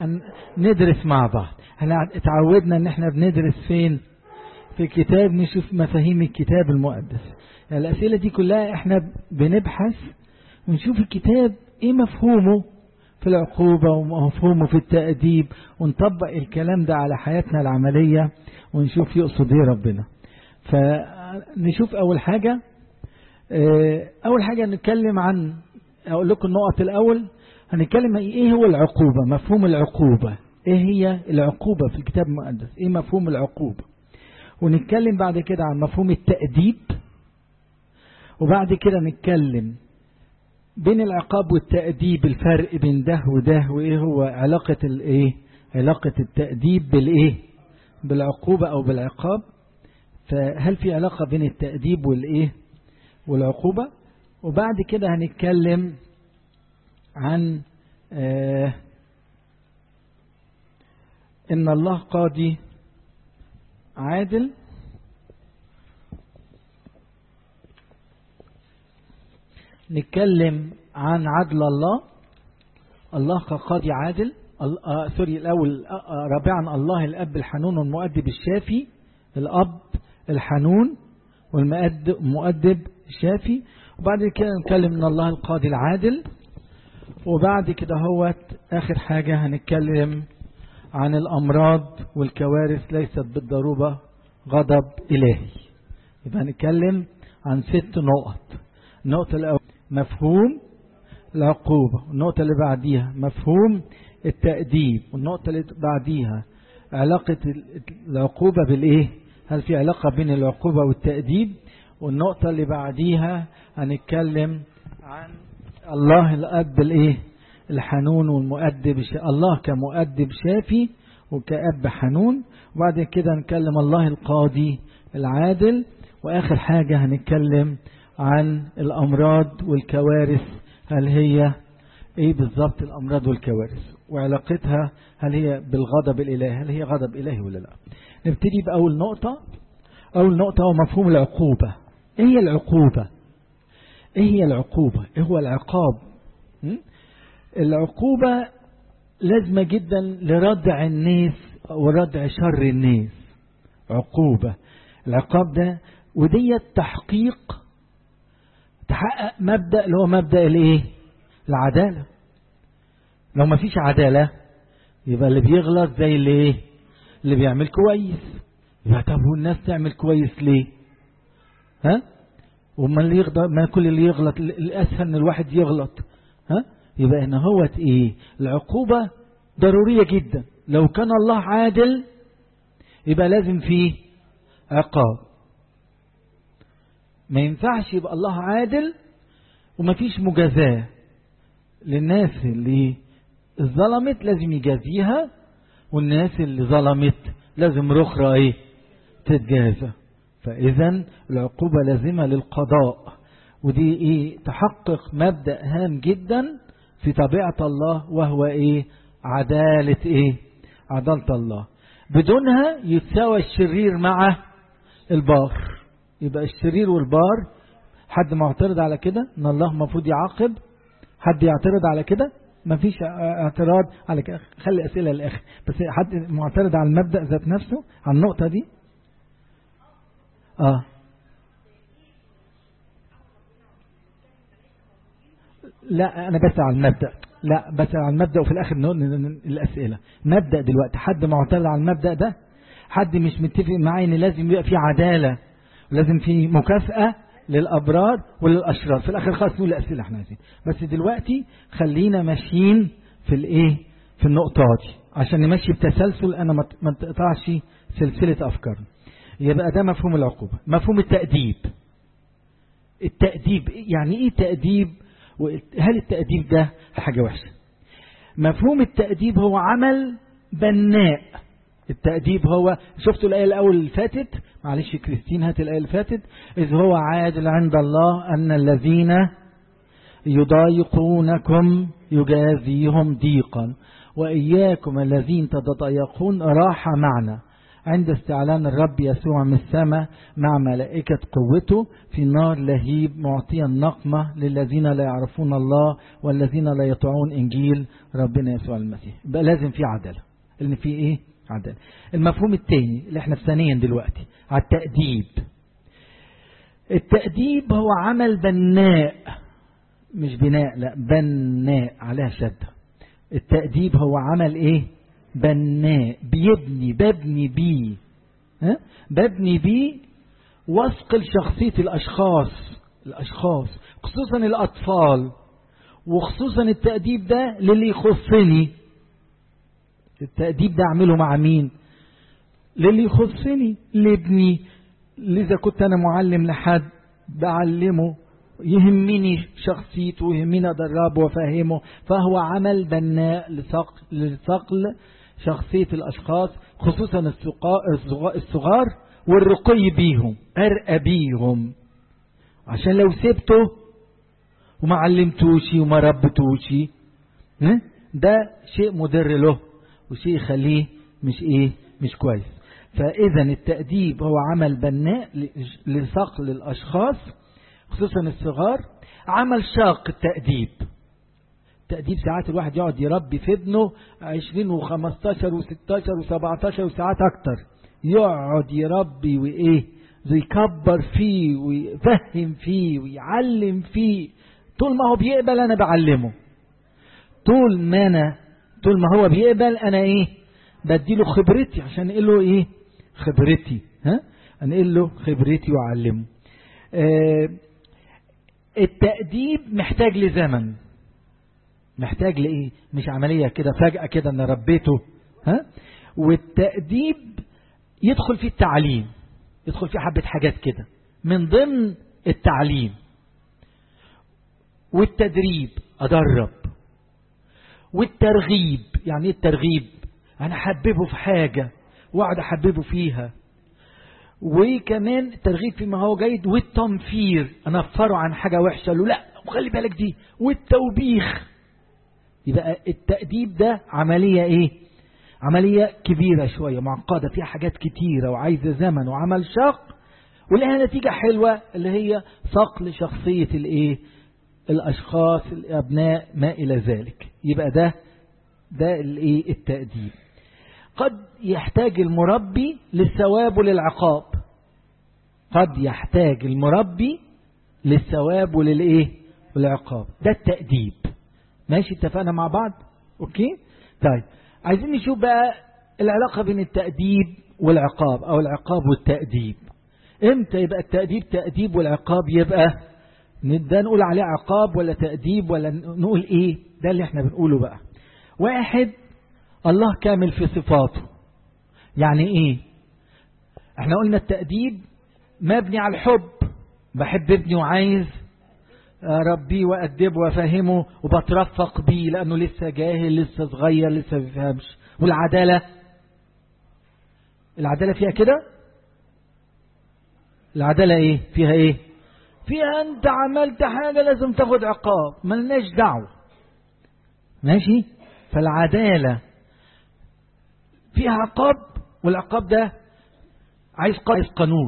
ندرس مع بعض. احنا اتعودنا ان احنا بندرس فين؟ في كتاب، نشوف مفاهيم الكتاب المقدس. الأسئلة دي كلها احنا بنبحث ونشوف الكتاب ايه مفهومه في العقوبة ومفهومه في التأديب، ونطبق الكلام ده على حياتنا العملية ونشوف يقصد ايه ربنا. فنشوف أول حاجة نتكلم عن، أقول لكم النقط الأول. هنتكلم ايه هو العقوبة، مفهوم العقوبة، ايه هي العقوبة في الكتاب المقدس، ايه مفهوم العقوبة. ونتكلم بعد كده عن مفهوم التأديب، وبعد كده نتكلم بين العقاب والتأديب، الفرق بين ده وده، وايه هو علاقة التأديب بالعقوبة او بالعقاب. فهل في علاقة بين التأديب والعقوبة؟ وبعد كده هنتكلم عن ان الله قاضي عادل، نتكلم عن عدل الله كقاضي عادل. الأول رابعا الله الأب الحنون والمؤدب الشافي، الأب الحنون والمؤدب الشافي. وبعد كده نتكلم عن الله القاضي العادل. وبعد كده آخر حاجة هنتكلم عن الأمراض والكوارث ليست بالضرورة غضب إلهي. يبقى هنتكلم عن 6 نقط. النقطة الأولى مفهوم العقوبة، والنقطة اللي بعديها مفهوم التأديب، والنقطة اللي بعديها علاقة العقوبة هل في علاقة بين العقوبة والتأديب. والنقطة اللي بعديها هنتكلم عن الله الأب الحنون والمؤدب، الله كمؤدب شافي وكأب حنون. وبعد كده نتكلم الله القاضي العادل. وآخر حاجة هنتكلم عن الأمراض والكوارث، هل هي ايه بالضبط الأمراض والكوارث وعلاقتها، هل هي بالغضب الإلهي، هل هي غضب إلهي ولا لا. نبتدي بأول نقطة. أول نقطة هو مفهوم العقوبة. ايه هي العقوبة؟ ايه هو العقاب؟ العقوبة لازمة جدا لردع الناس وردع شر الناس. عقوبة، العقاب ده ودي تحقق تحقق مبدأ اللي هو مبدأ العدالة. لو ما فيش عدالة يبقى اللي بيغلط زي اللي بيعمل كويس. يبقى طب والناس تعمل كويس ليه؟ وما اللي يغلط، ما كل اللي يغلط الأسهل ان الواحد يغلط. يبقى هنا العقوبة ضرورية جدا. لو كان الله عادل يبقى لازم فيه عقاب. ما ينفعش يبقى الله عادل وما فيش مجازاة للناس اللي ظلمت، لازم يجازيها، والناس اللي ظلمت لازم رخرة تتجازى. فإذا العقوبة لازمة للقضاء، ودي تحقق مبدأ هام جدا في طبيعة الله، وهو عدالة عدالة الله. بدونها يتساوى الشرير مع البار. يبقى الشرير والبار، حد معترض على كده ان الله المفروض يعاقب؟ حد يعترض على كده؟ ما فيش اعتراض على كده. خلي اسئله للاخر. بس حد معترض على المبدأ ذات نفسه، على النقطة دي؟ لا انا بس على المبدأ، لا بس على المبدأ، وفي الاخر الاسئله. مبدأ دلوقتي حد معترض على المبدأ ده؟ حد مش متفق معايا ان لازم يبقى في عدالة ولازم في مكافأة للأبرار وللأشرار؟ في الآخر خالص نقول الأسئلة احنا عايزين. بس دلوقتي خلينا ماشيين في في النقطة دي عشان نمشي بتسلسل، أنا ما تقطعش سلسلة أفكارنا. يبقى ده مفهوم العقوبة. مفهوم التأديب. التأديب يعني إيه تأديب؟ هل التأديب ده حاجة وحشة؟ مفهوم التأديب هو عمل بناء. التأديب هو، شفتوا الآية الأول اللي فاتت؟ معلش كريستين هات الآية اللي فاتت. إذ هو عادل عند الله أن الذين يضايقونكم يجازيهم ضيقا، وإياكم الذين تتضايقون راحة معنا. عند استعلان الرب يسوع من السماء مع ملائكة قوته في نار لهيب معطيا نقمة للذين لا يعرفون الله والذين لا يطيعون إنجيل ربنا يسوع المسيح. بقى لازم في عدالة، اللي في إيه؟ عدالة. المفهوم الثاني اللي احنا في ثانيا دلوقتي على التأديب. التأديب هو عمل بناء، مش بناء، لا بناء عليها شدة. التأديب هو عمل ايه؟ بناء، ببني بيه، ببني بيه وثق لشخصية الأشخاص خصوصا الأطفال، وخصوصا التأديب ده للي يخصني. التأديب ده أعمله مع مين؟ للي يخصني، لابني. لذا كنت أنا معلم لحد بعلمه، يهمني شخصيته ويهمني أدربه وفهمه، فهو عمل بناء لصقل شخصية الأشخاص خصوصا الصغار والرقي بيهم، أرقى بيهم، عشان لو سبته وما علمتوشي وما ربتوشي ده شيء مضر له وشيء يخليه مش كويس. فإذا التأديب هو عمل بناء لصقل الأشخاص خصوصا الصغار. عمل شاق التأديب ساعات الواحد يقعد يربي في ابنه 20 و15 و16 و17 وساعات أكتر، يقعد يربي ويكبر فيه ويفهم فيه ويعلم فيه. طول ما هو بيقبل أنا بعلمه، طول ما هو بيقبل أنا بديله خبرتي عشان أقول له خبرتي، أنقل له خبرتي وأعلمه. التأديب محتاج لزمن، محتاج لإيه؟ مش عملية كده فجأة كده أنا ربيته. والتأديب يدخل فيه التعليم، يدخل فيه حبة حاجات كده من ضمن التعليم والتدريب، أدرب. والترغيب، يعني إيه الترغيب؟ أنا أحببه في حاجة وأقعد أحببه فيها. وكمان الترغيب فيما هو جيد، والتنفير، أنفره عن حاجة وحشة له لا وخلي بالك دي، والتوبيخ. يبقى التأديب ده عملية عملية كبيرة شوية معقدة فيها حاجات كتيرة وعايزة زمن وعمل شاق، ولها نتيجة حلوة اللي هي صقل شخصية الأشخاص الأبناء ما إلى ذلك. يبقى ده التأديب. قد يحتاج المربي للثواب وللعقاب، قد يحتاج المربي للثواب والعقاب. ده التأديب. ماشي، اتفقنا مع بعض؟ اوكي. طيب عايزين نشوف بقى العلاقة بين التأديب والعقاب او العقاب والتأديب. امتى يبقى التأديب تأديب والعقاب يبقى ده نقول عليه عقاب ولا تأديب ولا نقول ده اللي احنا بنقوله بقى. واحد، الله كامل في صفاته. يعني احنا قلنا التأديب مبني على الحب، بحب ابني وعايز ربيه وأدبه وفهمه وبترفق بيه لأنه لسه جاهل لسه صغير لسه بيفهمش. والعدالة، العدالة فيها كده، العدالة فيها فيها انت عملت حاجة لازم تاخد عقاب، ملناش دعوة. ماشي. فالعدالة فيها عقاب، والعقاب ده عايز قانون.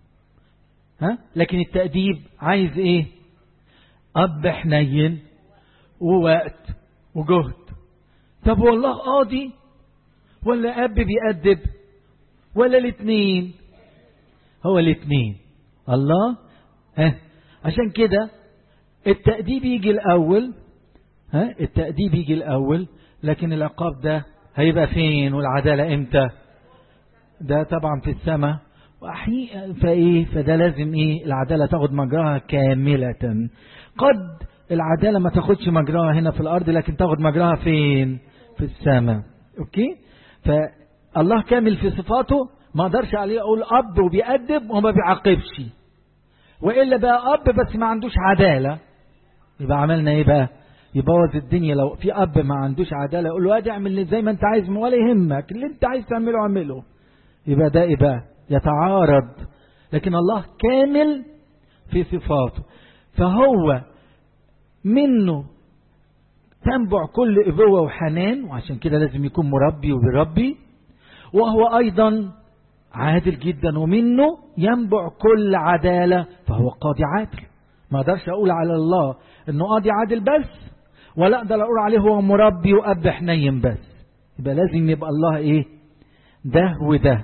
لكن التأديب عايز أب حنين ووقت وجهد. طب والله قاضي ولا أب بيأدب ولا الاثنين؟ هو الاثنين الله. عشان كده التأديب يجي الأول، التأديب يجي الأول، لكن العقاب ده هيبقى فين؟ والعدالة امتى؟ ده طبعا في السماء. فده لازم العدالة تاخد مجراها كاملة. قد العدالة ما تاخدش مجراها هنا في الأرض، لكن تاخد مجراها فين؟ في السماء. اوكي. فالله كامل في صفاته، ما اقدرش عليه اقول اب وبيأدب وما بيعاقبش، وإلا بقى اب بس ما عندوش عدالة، يبقى عملنا بقى؟ يبوظ الدنيا. لو في اب ما عندوش عدالة يقول له ادي اعمل زي ما انت عايز ولا يهمك اللي انت عايز تعمله اعمله، يبقى ده بقى يتعارض. لكن الله كامل في صفاته، فهو منه تنبع كل ابوة وحنان، وعشان كده لازم يكون مربي وبيربي. وهو ايضا عادل جدا، ومنه ينبع كل عدالة، فهو قاضي عادل. ما اقدرش اقول على الله انه قاضي عادل بس، ولا اقدر اقول عليه هو مربي واب حنين بس. يبقى لازم يبقى الله ايه؟ ده وده.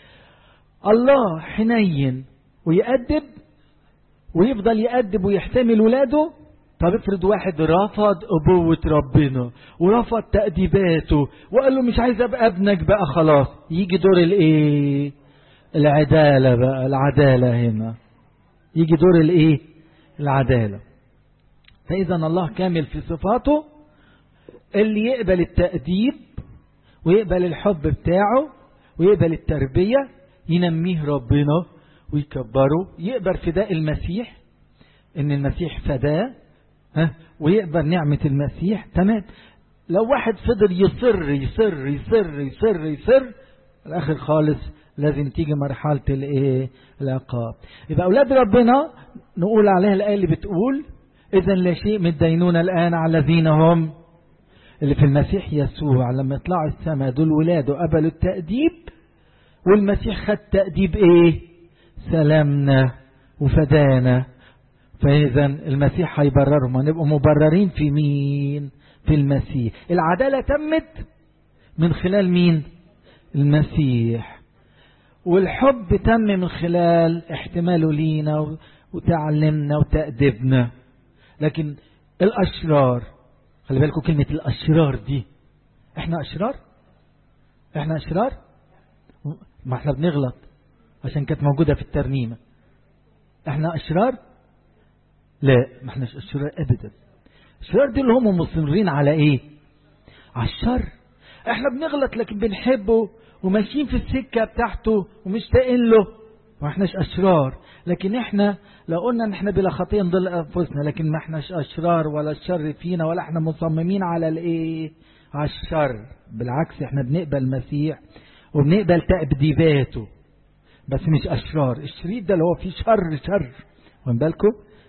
الله حنين ويأدب، ويفضل يأدب ويحتمل ولاده. طب افرض واحد رفض أبوة ربنا ورفض تأديباته وقال له مش عايز ابقى ابنك بقى خلاص، يجي دور الايه؟ العدالة بقى، العدالة هنا يجي دور الايه؟ العدالة. فإذا الله كامل في صفاته، اللي يقبل التأديب ويقبل الحب بتاعه ويقبل التربية ينميه ربنا ويكبره، يقبل فداء المسيح ان المسيح فداه، ويقبل نعمة المسيح. تمام. لو واحد فضل يصر يصر يصر يصر يصر الاخر خالص لازم تيجي مرحلة الايه؟ العقاب. يبقى اولاد ربنا نقول عليها الايه اللي بتقول اذا لا شيء من الدينونة الان على الذين هم اللي في المسيح يسوع. لما يطلعوا السماء دول ولاده قبلوا التأديب، والمسيح خد تأديب ايه؟ سلامنا وفدانا. فإذا المسيح هيبررهم، هنبقوا مبررين في مين؟ في المسيح. العدالة تمت من خلال مين؟ المسيح. والحب تم من خلال احتماله لينا وتعلمنا وتأدبنا. لكن الأشرار، خلي بالكم كلمة الأشرار دي، احنا أشرار؟ احنا أشرار؟ ما احنا بنغلط عشان كانت موجودة في الترنيمة. احنا أشرار؟ لا، ما احناش أشرار أبدا. الأشرار دي اللي هم مصرين على ايه؟ على الشر. احنا بنغلط لكن بنحبه وماشيين في السكة بتاعته ومشتاقين له، ما احناش أشرار. لكن احنا لو قلنا ان احنا بلا خطية نضل أنفسنا، لكن ما احناش أشرار ولا الشر فينا، ولا احنا مصممين على الايه؟ على الشر. بالعكس احنا بنقبل المسيح وبنقبل تأديباته، بس مش أشرار. الشرير ده اللي هو فيه شر ومن بالكم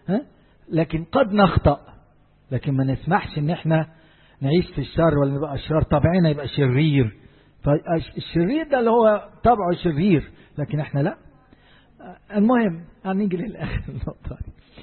لكن قد نخطأ، لكن ما نسمحش ان احنا نعيش في الشر ولا نبقى أشرار. طبعنا يبقى شرير، فالشرير ده اللي هو طبعه شرير، لكن احنا لا. المهم هنيجي للآخر النقطة.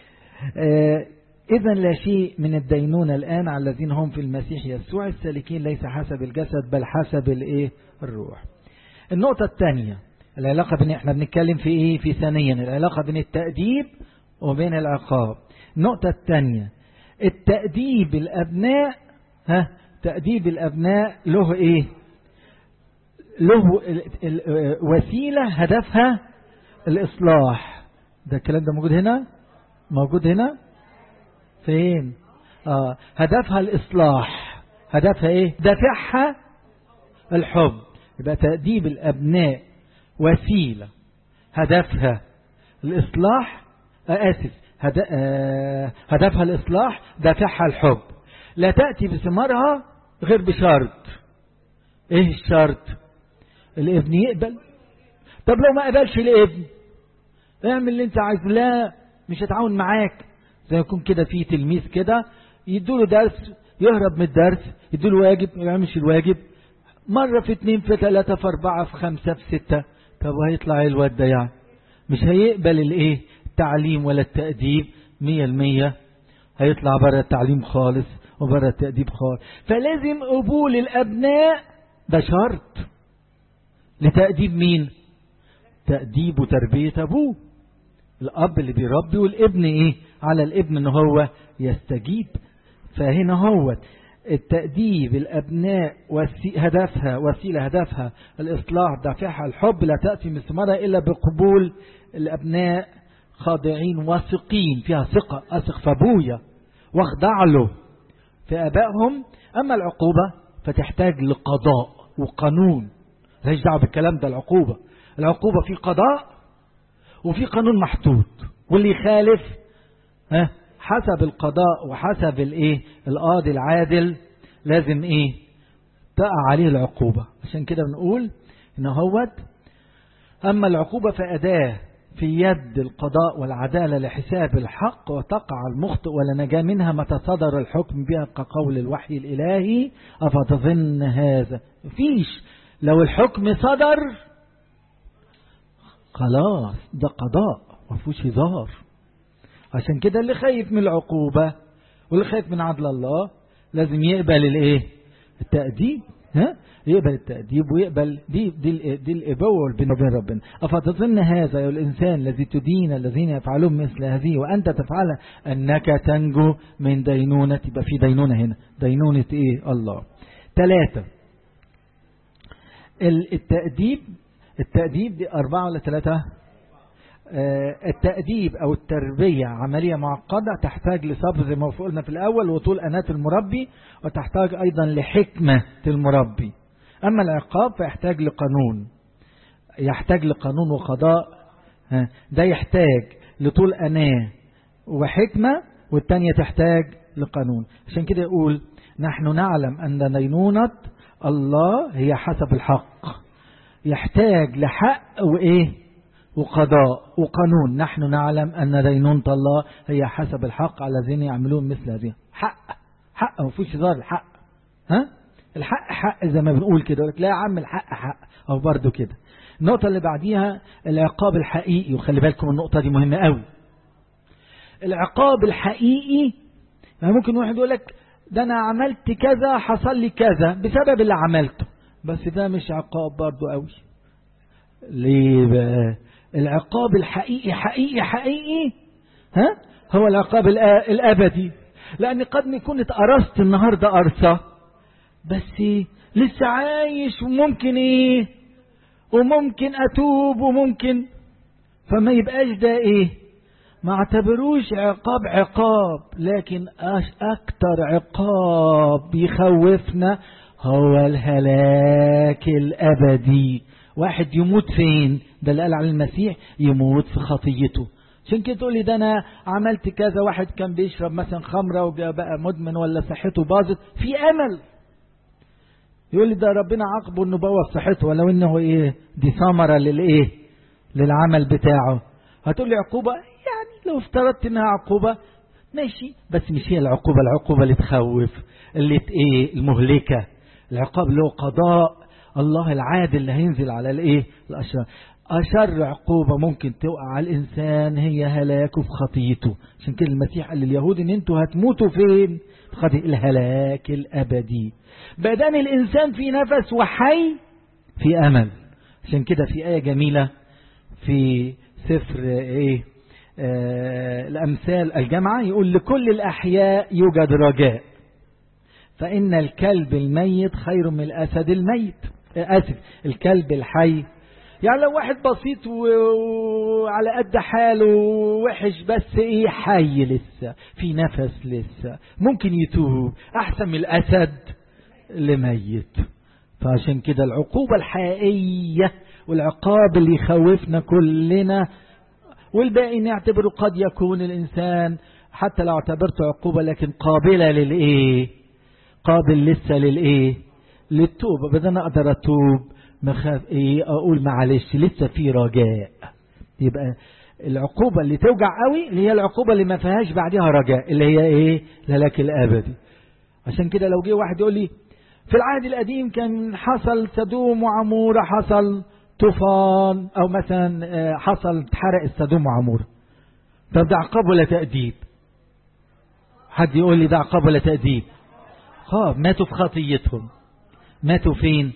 إذن لا شيء من الدينونة الآن على الذين هم في المسيح يسوع السالكين ليس حسب الجسد بل حسب الايه؟ الروح. النقطة الثانية، العلاقة بين، احنا بنتكلم في ايه؟ في ثانيا العلاقة بين التأديب وبين العقاب. النقطة الثانية، التأديب الأبناء، تأديب الأبناء له ايه؟ له وسيلة هدفها الإصلاح. ده الكلام ده موجود هنا؟ موجود هنا؟ فين؟ هدفها الإصلاح. هدفها ايه؟ دافعها الحب. يبقى تأديب الأبناء وسيلة هدفها الإصلاح، هدفها الإصلاح، دافعها الحب. لا تأتي بثمارها غير بشرط. ايه الشرط؟ الابن يقبل. طب لو ما قبلش الابن اعمل اللي انت عايزه، لا مش هتعاون معاك. زي ما يكون كده في تلميذ كده يدوله درس يهرب من الدرس، يدوله واجب ما يعملش الواجب، مرة في 2 في 3 في 4 في 5 في 6. طب وهيطلع ايه الواد ده؟ يعني مش هيقبل الايه؟ التعليم ولا التأديب 100%. هيطلع بره التعليم خالص وبره التأديب خالص. فلازم قبول الأبناء ده شرط لتأديب مين؟ تأديب وتربية أبوه. الأب اللي بيربي، والابن إيه؟ على الابن إن هو يستجيب. فهنا هو التأديب الأبناء هدفها وسيلة هدفها الإصلاح، دافعها الحب. لا تأتي من ثمرها إلا بقبول الأبناء خاضعين واثقين، فيها ثقة، أثق في أبويا واخضع له في آبائهم. أما العقوبة فتحتاج لقضاء وقانون، مالهاش دعوة بالكلام ده. العقوبة في قضاء وفي قانون محطوط، واللي يخالف حسب القضاء وحسب الايه؟ القاضي العادل لازم ايه؟ تقع عليه العقوبة. عشان كده بنقول ان هوت اما العقوبة فأداة في يد القضاء والعدالة لحساب الحق، وتقع المخطئ ولا نجا منها متى صدر الحكم بها كقول الوحي الإلهي. أفتظن هذا؟ فيش. لو الحكم صدر خلاص ده قضاء ما فيهوش هزار. عشان كده اللي خايف من العقوبة واللي خايف من عدل الله لازم يقبل الايه؟ التأديب. يقبل التأديب ويقبل دي الإبوة بين ربنا. أفتظن هذا يا الإنسان الذي تدين الذين يفعلون مثل هذه وأنت تفعل أنك تنجو من دينونة. يبقى في دينونة هنا، دينونة إيه؟ الله. 3 التأديب دي 4 ولا 3؟ التأديب أو التربية عملية معقدة تحتاج لصبر زي ما قلنا في الأول وطول أناة المربي، وتحتاج أيضا لحكمة المربي. أما العقاب فيحتاج لقانون، يحتاج لقانون وقضاء. ده يحتاج لطول أناة وحكمة، والتانية تحتاج لقانون. عشان كده يقول نحن نعلم أن دينونة الله هي حسب الحق. يحتاج لحق وإيه؟ وقضاء وقانون. نحن نعلم أن دينونة الله هي حسب الحق على الذين يعملون مثل هذه. حق ما فيش هزار. الحق الحق حق زي ما بنقول كده. لا يا عم الحق حق أو برضو كده. النقطة اللي بعديها العقاب الحقيقي، وخلي بالكم النقطة دي مهمة قوي. العقاب الحقيقي يعني ممكن واحد يقول لك ده أنا عملت كذا حصل لي كذا بسبب اللي عملته، بس ده مش عقاب برضو قوي. ليه بقى؟ العقاب الحقيقي حقيقي حقيقي هو العقاب الأبدي. لأن قد يكون اتقرصت النهاردة قرصة بس لسه عايش، وممكن ايه وممكن أتوب وممكن، فما يبقاش ده ايه، ما اعتبروش عقاب. لكن أكتر عقاب يخوفنا هو الهلاك الأبدي. واحد يموت فين؟ ده اللي قال على المسيح يموت في خطيته. عشان كده تقول لي ده أنا عملت كذا. واحد كان بيشرب مثلا خمرة وبقى مدمن ولا صحته باظت، في أمل. يقول لي ده ربنا عاقبه انه بوظ صحته، ولو انه ايه دي ثمرة للايه للعمل بتاعه. هتقول لي عقوبة، يعني لو افترضت انها عقوبة ماشي، بس مش هي العقوبة اللي تخوف، اللي ايه المهلكة. العقاب اللي هو قضاء الله العادل اللي هينزل على الايه الاشرار. اشر عقوبة ممكن توقع على الانسان هي هلاكه في خطيته. عشان كده المسيح قال لليهود ان انتوا هتموتوا فين؟ في خطيئة الهلاك الابدي. بدن الانسان في نفس وحي في امل. عشان كده في آية جميلة في سفر ايه الامثال الجامعة يقول لكل الاحياء يوجد رجاء، فان الكلب الميت خير من الاسد الميت. الكلب الحي. يعني لو واحد بسيط وعلى قد حاله وحش بس ايه حي لسه في نفس لسه ممكن يتوب، احسن من الاسد اللي ميت. فعشان كده العقوبة الحقيقية والعقاب اللي يخوفنا كلنا، والباقي نعتبره قد يكون الانسان حتى لو اعتبرته عقوبة لكن قابلة للايه، قابل لسه للايه للتوبة. بدل انا اقدر اتوب مخاف ايه اقول معلش لسه في رجاء. يبقى العقوبة اللي توجع قوي اللي هي العقوبة اللي ما فيهاش بعدها رجاء، اللي هي ايه الهلاك الابدي. عشان كده لو جه واحد يقول لي في العهد القديم كان حصل سدوم وعمورة، حصل طوفان، او مثلا حصل اتحرق السدوم وعمورة، طب ده عقاب ولا تأديب؟ حد يقول لي ده عقاب ولا تأديب؟ ماتوا في خطيتهم. ماتوا فين؟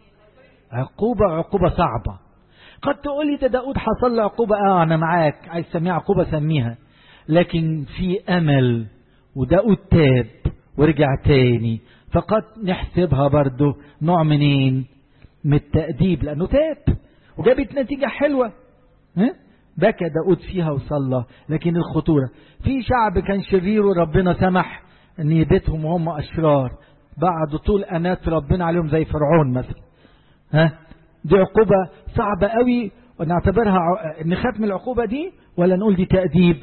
عقوبة صعبة. قد تقول لي ده داود حصل له عقوبة، أنا معاك، عايز تسميها عقوبة سميها، لكن في أمل وداود تاب ورجع تاني، فقد نحسبها برضو نوع منين من التأديب، لأنه تاب وجابت نتيجة حلوة. بكى داود فيها وصلى. لكن الخطورة في شعب كان شرير وربنا سمح ان يبيتهم وهم أشرار بعد طول أنات ربنا عليهم زي فرعون مثلا. دي عقوبة صعبة قوي، ونعتبرها نخاف من العقوبة دي ولا نقول دي تأديب؟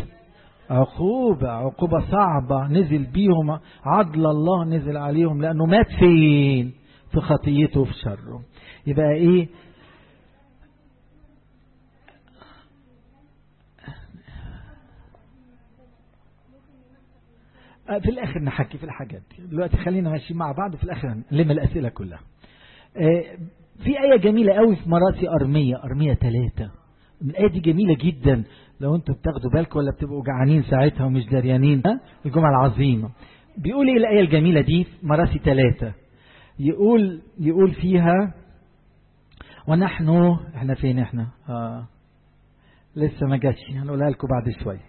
عقوبة صعبة نزل بيهم عدل الله نزل عليهم، لأنه مات فين؟ في خطيته في شره. يبقى ايه في الآخر نحكي في الحاجات دي دلوقتي. خلينا ماشيين مع بعض في الآخر نلم الأسئلة كلها. في آية جميلة قوي في مراسي أرمية 3 الآية دي جميلة جدا لو انتوا بتاخدوا بالكم ولا بتبقوا جعانين ساعتها ومش دريانين. الجمعة العظيمة بيقول ايه الآية الجميلة دي في مراسي 3؟ يقول فيها ونحن احنا فين احنا لسه ما جاتش، هنقولها لكم بعد شوية.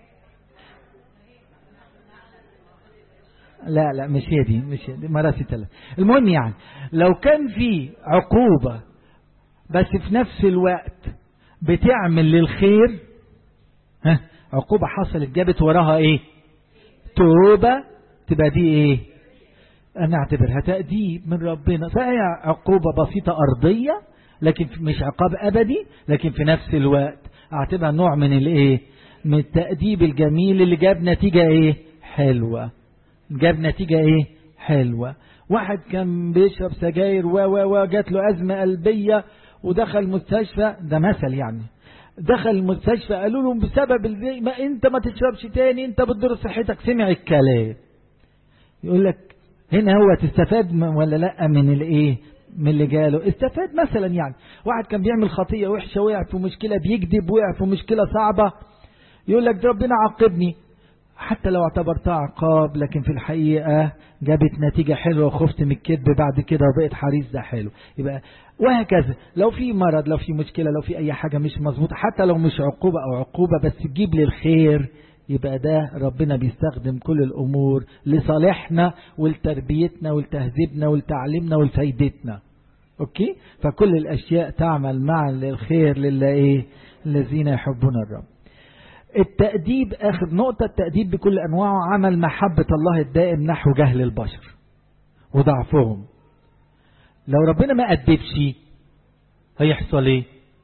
لا مش هي دي مراسي 3. المهم يعني لو كان في عقوبة بس في نفس الوقت بتعمل للخير، عقوبة حصلت جابت وراها ايه؟ توبة، تبقى دي ايه؟ انا اعتبرها تأديب من ربنا. فهي عقوبة بسيطة ارضية لكن مش عقاب ابدي، لكن في نفس الوقت اعتبرها نوع من الايه؟ من التأديب الجميل اللي جاب نتيجة ايه؟ حلوة. جاب نتيجة ايه؟ حلوة. واحد كان بيشرب سجاير وجات له أزمة قلبية ودخل مستشفى، ده مثل يعني، دخل المستشفى قالوا له بسبب ما انت ما تشربش تاني، انت بتضر صحتك. سمع الكلام. يقول لك هنا هو تستفاد ولا لا من الايه؟ من اللي جاله استفاد. مثلا يعني واحد كان بيعمل خطية وحشة، وقع في مشكلة، بيكذب، وقع في مشكلة صعبة، يقول لك ده ربنا عاقبني. حتى لو اعتبرتها عقاب لكن في الحقيقة جابت نتيجة حلوة وخفت من الكذب بعد كده وبقيت حريص، ده حلو. يبقى وهكذا لو في مرض، لو في مشكلة، لو في أي حاجة مش مظبوطة، حتى لو مش عقوبة أو عقوبة بس تجيب للخير، يبقى ده ربنا بيستخدم كل الأمور لصالحنا ولتربيتنا ولتهذيبنا ولتعليمنا ولفايدتنا. أوكي؟ فكل الأشياء تعمل معا للخير الذين يحبون الرب. التأديب آخر نقطة. التأديب بكل أنواعه عمل محبة الله الدائم نحو جهل البشر وضعفهم. لو ربنا ما أدبش هيحصل ايه؟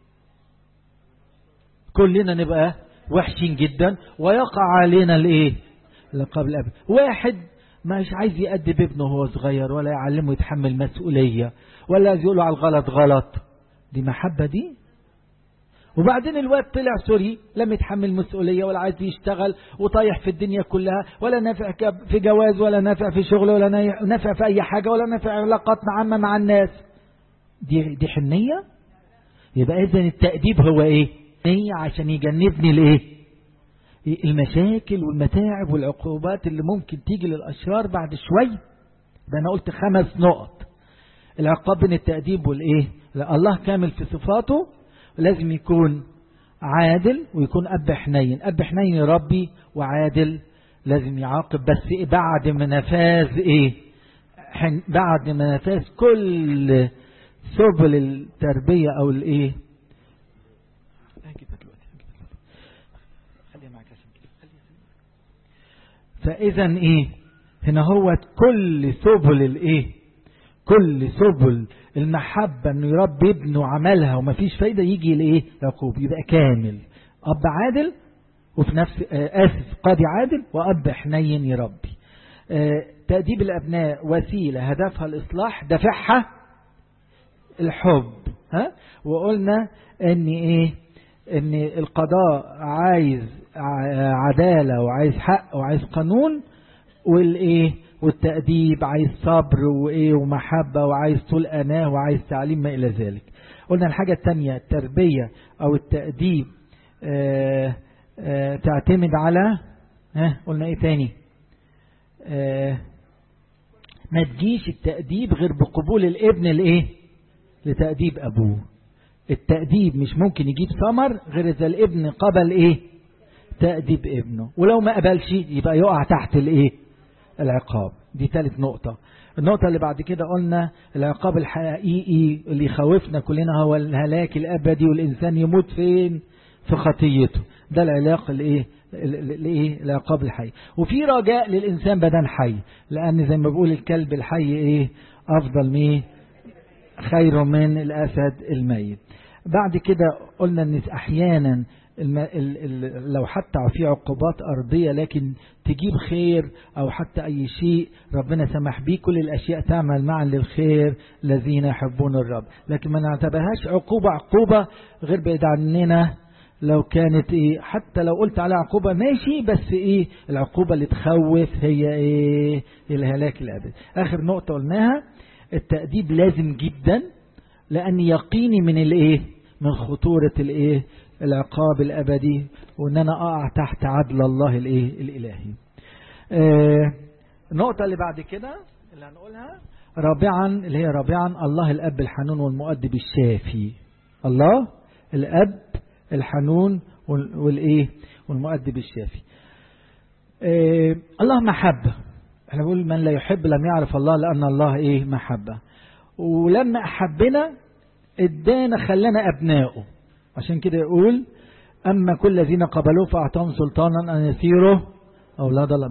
كلنا نبقى وحشين جدا ويقع علينا الايه؟ العقاب الأبدي. واحد مش عايز يأدب ابنه وهو صغير ولا يعلمه يتحمل مسؤولية ولا يقوله على الغلط غلط، دي محبة دي؟ وبعدين الواد طلع سوري، لم يتحمل مسؤولية ولا عايز يشتغل وطايح في الدنيا كلها، ولا نافع في جواز ولا نافع في شغل ولا نافع في أي حاجة ولا نافع علاقات عامة مع الناس. دي حنية؟ يبقى إذن التأديب هو إيه؟ حنية عشان يجنبني الإيه؟ المشاكل والمتاعب والعقوبات اللي ممكن تيجي للأشرار بعد شوي. ده أنا قلت 5 نقط. العقاب بين التأديب والإيه؟ الله كامل في صفاته، لازم يكون عادل ويكون أب حنين. أب حنين يربي وعادل لازم يعاقب، بس بعد ما نفاذ إيه؟ بعد ما نفاذ كل سبل التربية أو الإيه؟ فإذا إيه؟ هنا هو كل سبل الإيه؟ كل سبل المحبة انه يربي ابنه عملها وما فيش فايدة، يجي لايه؟ يعقوب. يبقى كامل، اب عادل وفي نفس قاضي عادل واب حنين يربي. تأديب الابناء وسيلة هدفها الاصلاح، دافعها الحب. وقلنا ان ايه؟ ان القضاء عايز عدالة وعايز حق وعايز قانون، والايه؟ والتأديب عايز صبر وإيه ومحبة وعايز طول أناه وعايز تعليم ما إلى ذلك. قلنا الحاجة التانية التربية أو التأديب تعتمد على قلنا إيه تاني؟ ما تجيش التأديب غير بقبول الابن الإيه؟ لتأديب أبوه. التأديب مش ممكن يجيب ثمر غير إذا الابن قبل إيه؟ تأديب ابنه، ولو ما قبلش يبقى يقع تحت الإيه؟ العقاب. دي 3 نقطة. النقطة اللي بعد كده قلنا العقاب الحقيقي اللي يخوفنا كلنا هو الهلاك الأبدي، والإنسان يموت فين؟ في خطيته. ده العلاق الايه؟ العقاب الحي. وفي رجاء للإنسان بدن حي، لأن زي ما بقول الكلب الحي ايه؟ أفضل من خير من الأسد الميت. بعد كده قلنا ان احيانا لو حتى في عقوبات أرضية لكن تجيب خير أو حتى أي شيء ربنا سمح به، كل الأشياء تعمل معا للخير الذين يحبون الرب. لكن ما نعتبرهاش عقوبة غير بعيد عننا. لو كانت إيه؟ حتى لو قلت على عقوبة ماشي، بس إيه؟ العقوبة اللي تخوف هي إيه؟ الهلاك الأبدي. آخر نقطة قلناها التأديب لازم جدا، لأن يقيني من الإيه؟ من خطورة الإيه؟ العقاب الأبدي، وأن أنا أقع تحت عدل الله الإلهي. النقطة اللي بعد كده اللي هنقولها رابعا، اللي هي رابعا الله الأب الحنون والمؤدب الشافي. الله الأب الحنون والمؤدب الشافي. الله محبة. احنا بنقول من لا يحب لم يعرف الله، لأن الله محبة. ولما أحبنا ادانا خلانا أبنائه، عشان كده يقول أما كل الذين قبلوه فأعطاهم سلطانا أن يصيروا أولاد الله.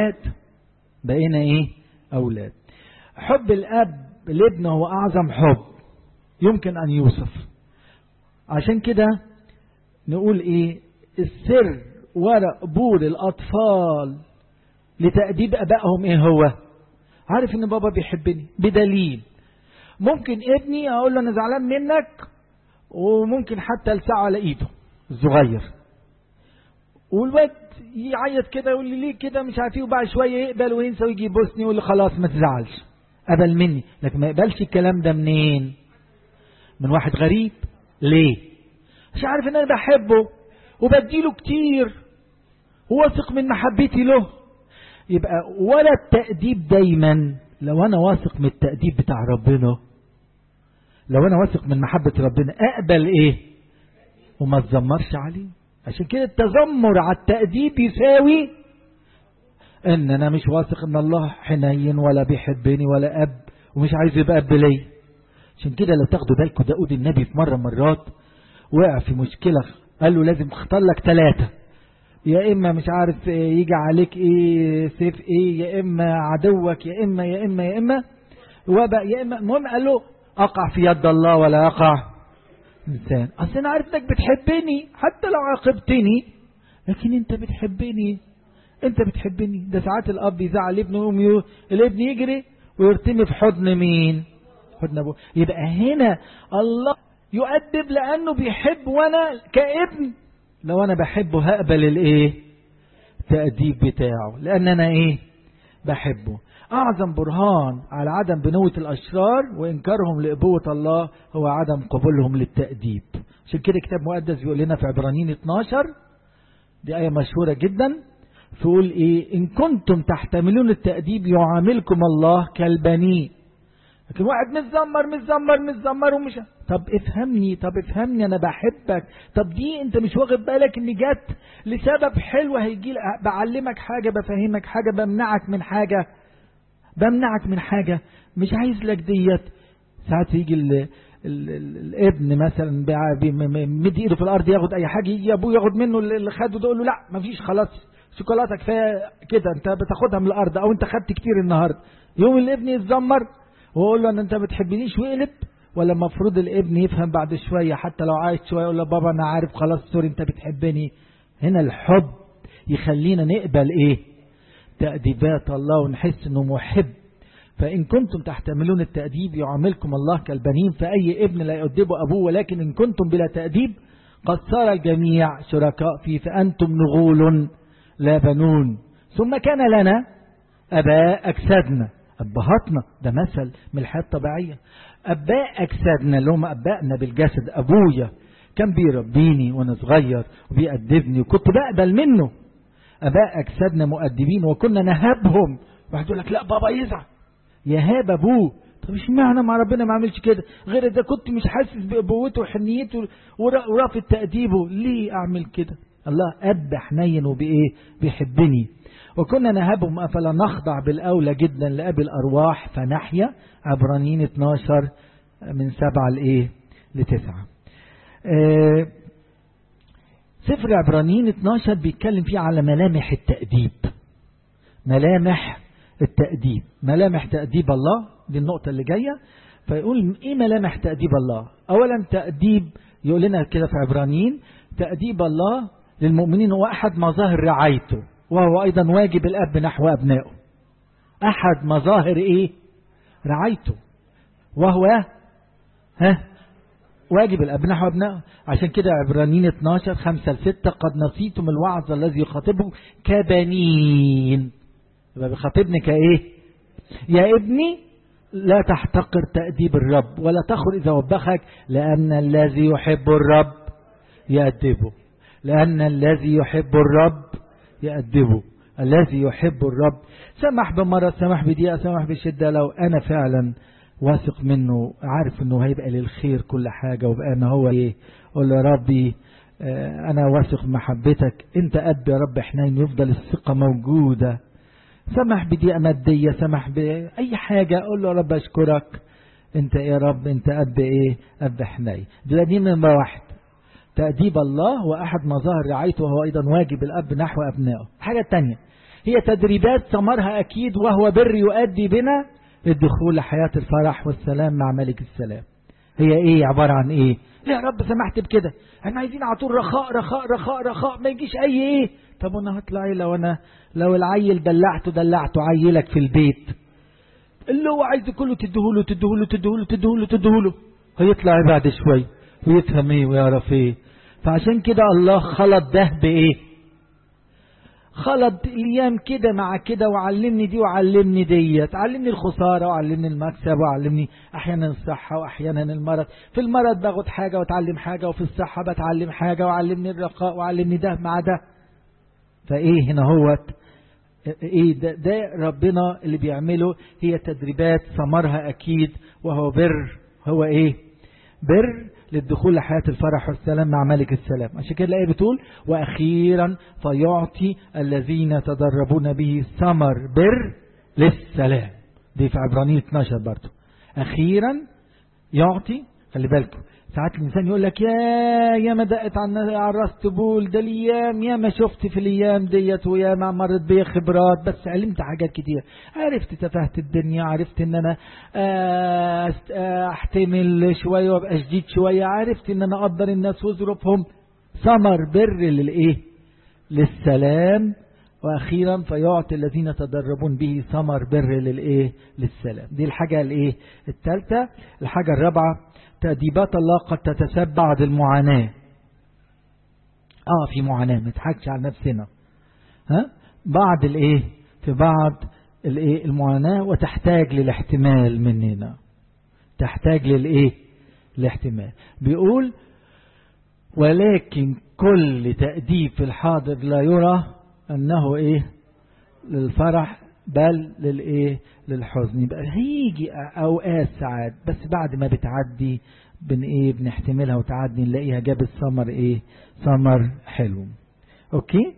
بقينا أولاد. حب الأب لابنه هو أعظم حب يمكن أن يوصف. عشان كده نقول السر وراء قبول الأطفال لتأديب أبائهم هو عارف إن بابا بيحبني، بدليل ممكن ابني أقول له أنا زعلان منك، وممكن حتى ألسعه على إيده الصغير، والواد يعيط كده يقول لي ليه كده مش عارف ايه، وبعد شويه يقبل وينسى ويجي يبوسني ويقول لي خلاص ما تزعلش، قبل مني. لكن ما يقبلش الكلام ده منين؟ من واحد غريب. ليه؟ مش عارف ان انا بحبه وبديله كتير وواثق من محبتي له. يبقى ولا التأديب دايما. لو انا واثق من التأديب بتاع ربنا، لو انا واثق من محبة ربنا، اقبل وما اتذمرش عليه. عشان كده التذمر على التأديب يساوي ان انا مش واثق ان الله حنين ولا بيحبني ولا اب ومش عايز يبقى اب ليا. عشان كده لو تاخدوا بالكم داود النبي في مرات وقع في مشكلة، قال له لازم اختار لك 3، يا اما مش عارف يجي عليك سيف يا اما عدوك يا اما وبقى يا اما. المهم قال له اقع في يد الله ولا اقع إنسان. أصل أنا عارف إنك بتحبني حتى لو عاقبتني، لكن أنت بتحبني. ده ساعات الأب يزعل ابنه الابن يجري ويرتمي في حضن مين؟ حضن أبوه. يبقى هنا الله يؤدب لأنه بيحب، وأنا كابن لو أنا بحبه هقبل التأديب بتاعه، لأن أنا بحبه. أعظم برهان على عدم بنوة الأشرار وإنكارهم لأبوة الله هو عدم قبولهم للتأديب. عشان كده كتاب مقدس بيقول لنا في عبرانيين 12، دي آية مشهورة جدا، تقول إن كنتم تحتملون التأديب يعاملكم الله كالبنين. لكن واحد متذمر ومش طب افهمني أنا بحبك. طب دي أنت مش واخد بالك إن جت لسبب حلو هيجي، بعلمك حاجة، بفهمك حاجة، بمنعك من حاجة مش عايز لك ديت. ساعات يجي الابن مثلا مد ايده في الارض ياخد اي حاجة، يجي ابوه ياخد منه اللي خده ده، يقول له لا مفيش، خلاص شوكولاته كفايه كده، انت بتاخدها من الارض، او انت خدت كتير النهارده. يوم الابن يتذمر ويقول له ان انت ما بتحبنيش ويقلب. ولا المفروض الابن يفهم بعد شويه، حتى لو عايش شويه، يقول له بابا انا عارف خلاص سوري انت بتحبني. هنا الحب يخلينا نقبل تأديبات الله ونحس انه محب. فإن كنتم تحتملون التأديب يعاملكم الله كالبنين، فأي ابن لا يؤدب أبوه، ولكن إن كنتم بلا تأديب قد صار الجميع شركاء فيه، فأنتم نغول لا بنون. ثم كان لنا أباء أجسادنا، أبهاتنا، ده مثل من الحياة الطبيعية. أباء أجسادنا اللي هم أبائنا بالجسد، أبويا كان بيربيني وأنا صغير وبيأدبني وكنت بقبل منه. أباء أجسادنا مؤدبين وكنا نهابهم. واحد يقول لك لا بابا يزعل، يهاب أبوه. طب مش معنى مع ربنا ما عملش كده؟ غير إذا كنت مش حاسس بأبوته وحنيته ورافض تأديبه، ليه أعمل كده؟ الله أب حنين بيحبني. وكنا نهابهم أفلا نخضع بالأولى جدا لأبي الأرواح فنحيا. عبرانيين 12 من 7 ل9. سفر عبرانيين 12 بيتكلم فيه على ملامح التأديب. ملامح تأديب الله، دي النقطة اللي جاية. فيقول ايه ملامح تأديب الله؟ اولا تأديب، يقول لنا كده في عبرانيين، تأديب الله للمؤمنين هو احد مظاهر رعايته، وهو ايضا واجب الاب نحو ابنائه. احد مظاهر رعايته، وهو واجب الاب نحو ابنائه. عشان كده عبرانيين 12 5-6 قد نسيتم الوعظ الذي يخاطبه كبنين. يبقى بيخاطبني يا ابني لا تحتقر تأديب الرب ولا تخر إذا وبخك، لأن الذي يحب الرب يأدبه، لأن الذي يحب الرب يأدبه. الذي يحب الرب سمح بمرض، سمح بضيقة، سمح بشدة، لو أنا فعلا واثق منه، عارف انه هيبقى للخير كل حاجة، وبقى ان هو ايه، قول يا ربي انا واثق بمحبتك، انت اب يا رب حنين، يفضل الثقة موجودة. سمح بضيقة مادية، سمح بأي حاجة، قول له يا رب اشكرك، انت يا رب انت اب ايه، اب حنين. دي نمرة واحد، تأديب الله وأحد مظاهر رعايته، وهو أيضا واجب الأب نحو أبنائه. الحاجة الثانية هي تدريبات ثمرها أكيد، وهو بر يؤدي بنا الدخول لحياة الفرح والسلام مع ملك السلام. هي إيه، عبارة عن إيه؟ ليه يا رب سمحت بكده؟ احنا عايزين على طول رخاء رخاء رخاء رخاء، ما يجيش أي إيه. طب أنا هطلع إيه لو العيل دلعته عيلك في البيت، اللي هو عايز كله تدهوله، هيطلع بعد شوي ويفهم ايه ويعرف ايه. فعشان كده الله خلط ده بايه، خلط الايام كده مع كده، وعلمني دي وعلمني ديت، علمني الخسارة وعلمني المكسب، وعلمني احيانا الصحة واحيانا المرض. في المرض باخد حاجة واتعلم حاجة، وفي الصحة بتعلم حاجة، وعلمني الرخاء وعلمني ده مع ده. فايه هنا هوت ايه ده ربنا اللي بيعمله، هي تدريبات ثمرها اكيد، وهو بر، هو ايه، بر للدخول لحياة الفرح والسلام مع ملك السلام. عشان كده الآية بتقول وأخيرا فيعطي الذين تدربون به ثمر بر للسلام. دي في عبرانيين 12 برضو. أخيرا يعطي، خلي بالكم ساعات الإنسان يقول لك يا ما دقت على الراس تبول، ده الأيام يا ما شفت في الأيام ديت، ويا ما مرت بي خبرات، بس علمت حاجات كتير، عرفت تفاهة الدنيا، عرفت ان انا احتمل شوية وابقى شديد شوية، عرفت ان انا اقدر الناس وظروفهم. ثمر بر للايه، للسلام. واخيرا فيعطي الذين تدربون به ثمر بر للايه، للسلام. دي الحاجة الايه الثالثة. الحاجة الرابعة تأديبات الله قد تتسبب بعد المعاناة. في معاناة، ما نضحكش على نفسنا، بعد الايه، في بعض الايه المعاناة، وتحتاج للاحتمال مننا، تحتاج للايه، الاحتمال. بيقول ولكن كل تأديب في الحاضر لا يرى انه ايه، للفرح بل للايه، للحزن. يبقى هيجي اوقات ساعات، بس بعد ما بتعدي بنحتملها وتعدي، نلاقيها جابت ثمر ايه، ثمر حلو. اوكي.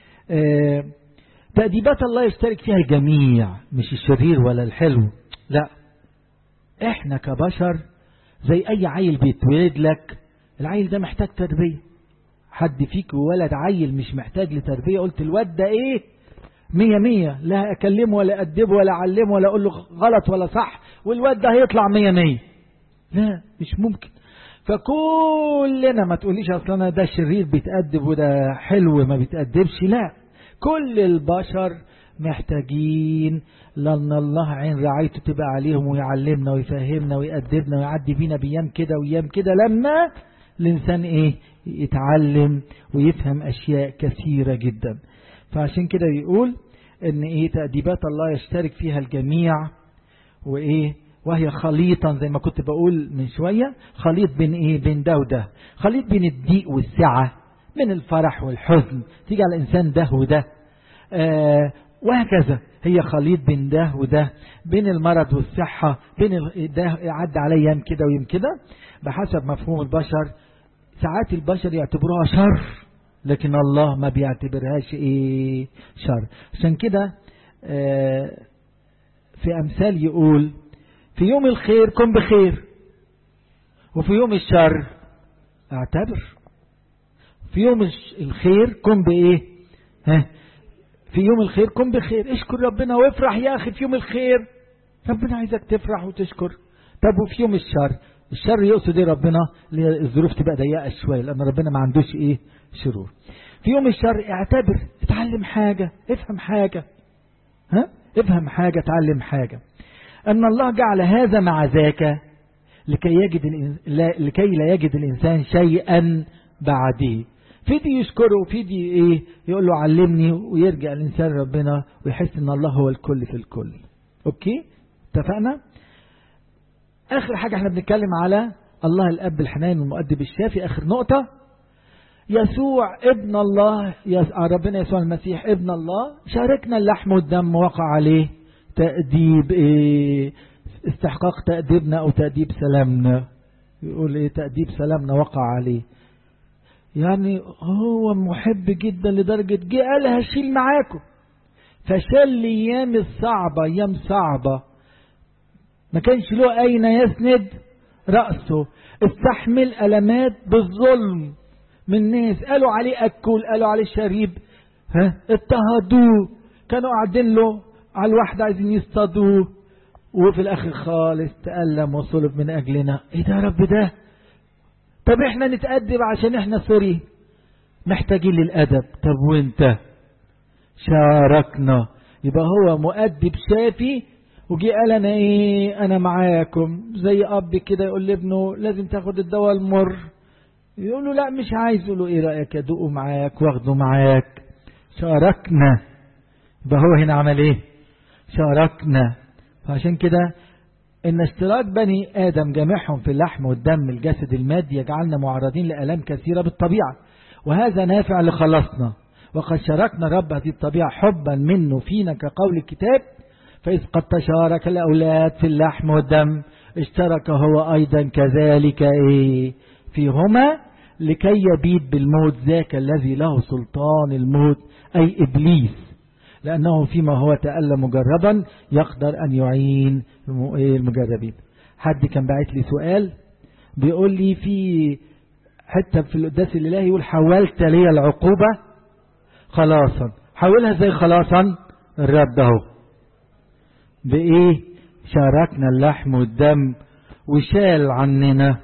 تأديبات الله يشترك فيها الجميع، مش الشرير ولا الحلو، لا، احنا كبشر زي اي عيل بيتولد لك، العيل ده محتاج تربية. حد فيك ولد عيل مش محتاج لتربية؟ قلت الواد ده ايه، 100 لا اكلمه ولا ادبه ولا اعلمه ولا اقول له غلط ولا صح، والواد ده هيطلع 100. لا، مش ممكن. فكلنا، ما تقوليش اصلا ده شرير بيتأدب وده حلو ما بيتأدبش، لا، كل البشر محتاجين لأن الله عين رعايته تبقى عليهم، ويعلمنا ويفهمنا ويأدبنا ويعدي بينا بيام كده ويام كده، لما الإنسان ايه، يتعلم ويفهم أشياء كثيرة جدا. فعشان كده يقول ان ايه، تأديبات الله يشترك فيها الجميع، وايه، وهي خليطا زي ما كنت بقول من شوية، خليط بين ايه، بين ده وده، خليط بين الضيق والسعة، من الفرح والحزن، تيجي على الانسان ده وده، وهكذا. هي خليط بين ده وده، بين المرض والصحة، بين ده عدى عليه يوم كده ويوم كده، بحسب مفهوم البشر. ساعات البشر يعتبروها شر، لكن الله ما بيعتبرهاش ايه، شر. عشان كده في امثال يقول في يوم الخير كن بخير، وفي يوم الشر اعتبر. في يوم الخير كن بايه، في يوم الخير كن بخير، اشكر ربنا وافرح يا اخي في يوم الخير، ربنا عايزك تفرح وتشكر. طب وفي يوم الشر يقصد ايه ربنا؟ الظروف تبقى ضيقه شويه، لان ربنا ما عندوش ايه، شرور. في يوم الشر اعتبر، اتعلم حاجه، افهم حاجه، افهم حاجه، اتعلم حاجه. ان الله جعل هذا مع ذاك لكي لا يجد الانسان شيئا بعده. في دي يشكره، وفي دي ايه، يقول له علمني، ويرجع الانسان ربنا ويحس ان الله هو الكل في الكل. اوكي، اتفقنا. اخر حاجة احنا بنتكلم على الله الاب الحنين والمؤدب الشافي. اخر نقطة يسوع ابن الله، ربنا يسوع المسيح ابن الله، شاركنا اللحم والدم، وقع عليه تأديب استحقاق تأديبنا أو تأديب سلامنا. يقول تأديب سلامنا وقع عليه. يعني هو محب جدا لدرجة جه قال هشيل معاكم، فشال الايام الصعبة، ايام صعبة ما كانش له اين يسند رأسه، استحمل ألمات بالظلم من ناس قالوا عليه أكل، قالوا عليه شريب، اضطهدوه، كانوا قاعدين له على الواحدة عايزين يصطادوه، وفي الآخر خالص تألم وصلب من أجلنا. ايه ده يا رب ده؟ طب احنا نتأدب عشان احنا سوري محتاجين للأدب. طب وانت شاركنا، يبقى هو مؤدب شافي، وجي قال انا انا معاكم، زي اب كده يقول لابنه لازم تاخد الدواء المر، يقول له لا مش عايز، يقول له ايه رأيك ادوقه معاك واخده معاك. شاركنا، يبقى هو هنا عمل ايه؟ شاركنا. فعشان كده إن اشتراك بني آدم جميعهم في اللحم والدم الجسد المادي يجعلنا معرضين لآلام كثيرة بالطبيعة، وهذا نافع لخلاصنا، وقد شاركنا رب هذه الطبيعة حبا منه فينا كقول الكتاب، فإذ قد تشارك الأولاد في اللحم والدم اشترك هو أيضا كذلك فيهما لكي يبيد بالموت ذاك الذي له سلطان الموت أي إبليس، لأنه فيما هو تألم مجربا يقدر أن يعين المجربين. حد كان باعت لي سؤال بيقول لي في حتى في القداس الإلهي يقول حولت لي العقوبة خلاصا. حولها زي خلاصا الرب اهو بإيه؟ شاركنا اللحم والدم وشال عننا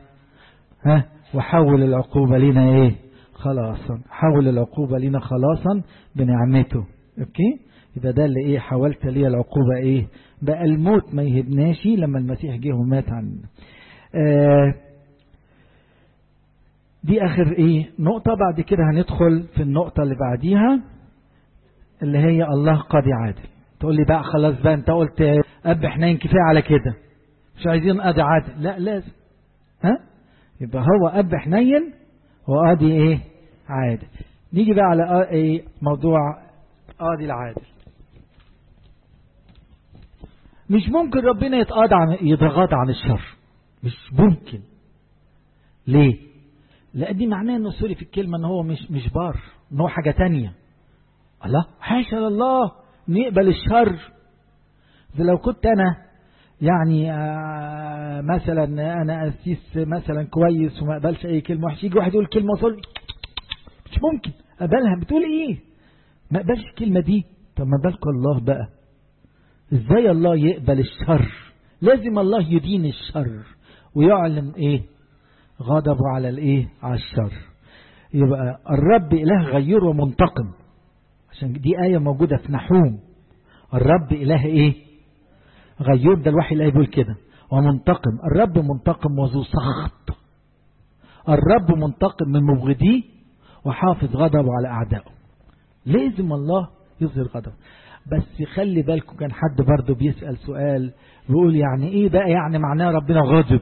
وحول العقوبة لنا خلاصا. حول العقوبة لنا خلاصا بنعمته. اوكي، يبقى ده اللي حولت لي العقوبة بقى الموت ما يهبناش لما المسيح جه ومات عننا. دي اخر نقطة. بعد كده هندخل في النقطة اللي بعديها اللي هي الله قاضي عادل. تقول لي بقى خلاص بقى انت قلت اب حنين كفاية على كده، مش عايزين قاضي عادل. لا لازم يبقى هو اب حنين وقاضي عادل. نيجي بقى على موضوع قاضي العادل. مش ممكن ربنا يتغاضى عن الشر، مش ممكن. ليه؟ لأن دي معناه انه سوري في الكلمة ان هو مش بار، ان هو حاجة تانية. الله حاشا لله نقبل الشر. إذا لو كنت انا يعني مثلا انا قسيس مثلا كويس وما اقبلش اي كلمة وحشة، يجي واحد يقول كلمة وصل مش ممكن اقبلها. بتقول ما اقبلش الكلمة دي. طب ما بالك الله بقى، ازاي الله يقبل الشر؟ لازم الله يدين الشر ويعلن غضبه على على الشر. يبقى الرب إله غيور ومنتقم، عشان دي آية موجودة في نحوم. الرب إله غيور، ده الوحي اللي بيقول كده، ومنتقم. الرب منتقم وذو سخط. الرب منتقم من مبغضيه وحافظ غضبه على أعدائه. لازم الله يظهر غضب. بس خلي بالكم كان حد برضه بيسأل سؤال بيقول يعني بقى يعني معناه ربنا غاضب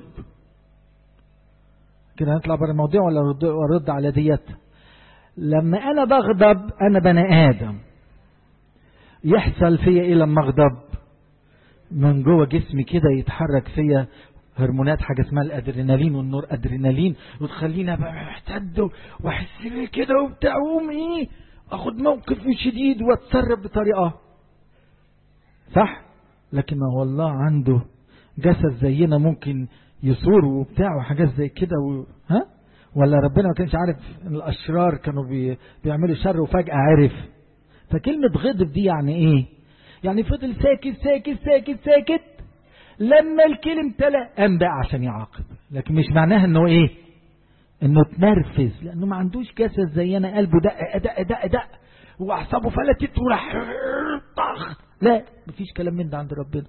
كده؟ نطلع بره الموضوع ولا ارد على ديت؟ لما انا بغضب انا بني ادم، يحصل فيا لما اغضب؟ من جوه جسمي كده يتحرك فيا هرمونات، حاجه اسمها الادرينالين والنور ادرينالين، وتخليني ابقى محتد واحس بيه كده وبتاع، واقوم اخد موقف شديد واتصرف بطريقه صح. لكن هو الله عنده جسد زينا ممكن يصور وبتاع وحاجات زي كده ولا ربنا ما كانش عارف ان الاشرار كانوا بيعملوا شر وفجأة عرف؟ فكلمة غضب دي يعني يعني فضل ساكت ساكت ساكت ساكت لما الكلم تلا قام بقى عشان يعاقب. لكن مش معناها انه انه تنرفز، لانه ما عندوش جسد زينا قلبه دق دق دق دق واعصابه فلتت وراح طخ. لا مفيش كلام من ده عند ربنا.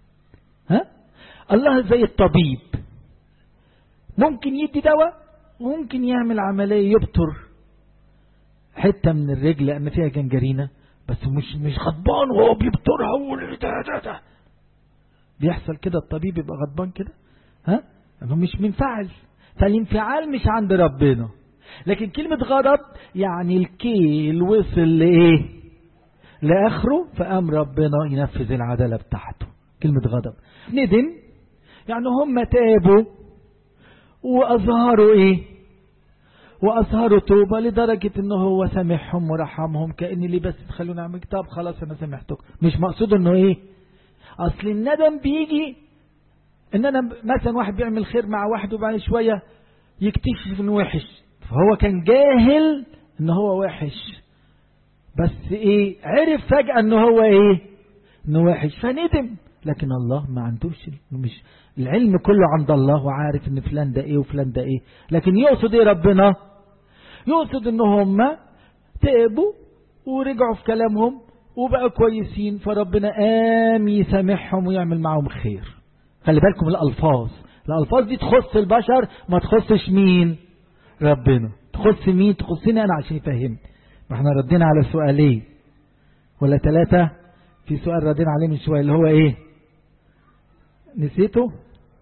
الله زي الطبيب، ممكن يدي دواء وممكن يعمل عملية يبتر حتة من الرجل لأن فيها جنجرينة، بس مش غضبان وهو بيبترها ده بيحصل كده. الطبيب يبقى غضبان كده؟ انه مش منفعل. فالانفعال مش عند ربنا، لكن كلمة غضب يعني الكيل وصل لإيه؟ لآخره، فقام ربنا ينفذ العدالة بتاعته. كلمة غضب. ندم يعني هم تابوا وأظهروا إيه؟ وأظهروا توبة لدرجة إنه هو سامحهم ورحمهم، كأن لي بس تخلونا نعمل كتاب خلاص أنا سامحتكم. مش مقصود إنه إيه؟ أصل الندم بيجي إن أنا مثلا واحد بيعمل خير مع واحد وبعد شوية يكتشف إنه وحش، فهو كان جاهل إنه هو وحش، بس إيه؟ عرف فجأة إنه هو إيه؟ إنه وحش فندم. لكن الله ما عندوش، مش العلم كله عند الله، وعارف إن فلان ده إيه وفلان ده إيه. لكن يقصد إيه ربنا؟ يقصد إن هم تابوا ورجعوا في كلامهم وبقوا كويسين، فربنا قام يسامحهم ويعمل معهم خير. خلي بالكم الألفاظ دي تخص البشر، ما تخصش مين؟ ربنا. تخص مين؟ تخصني أنا عشان يفهم. ما احنا ردينا على سؤالين ولا 3. في سؤال ردينا عليه من شوية اللي هو ايه؟ نسيته.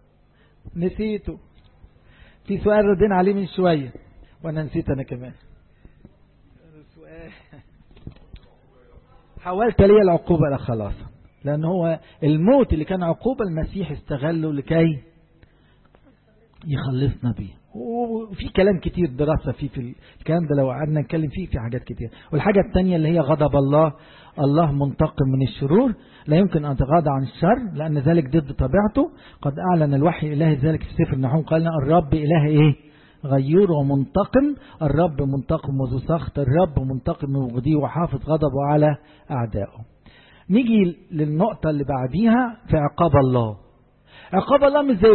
في سؤال ردينا عليه من شوية وانا نسيت انا كمان. حاولت لي العقوبة، لا خلاص، لان هو الموت اللي كان عقوبة المسيح استغله لكي يخلصنا بيه. وفي كلام كتير دراسة في الكلام ده، لو قعدنا نتكلم فيه في حاجات كتير. والحاجة الثانية اللي هي غضب الله. الله منتقم من الشرور، لا يمكن أن يتغاضى عن الشر لأن ذلك ضد طبيعته. قد أعلن الوحي الإلهي ذلك في سفر النحوم، قالنا الرب إله إيه؟ غيور ومنتقم. الرب منتقم وذو سخط، الرب منتقم وغدي وحافظ غضبه على أعدائه. نيجي للنقطة اللي بعديها في عقاب الله. عقاب الله مش زي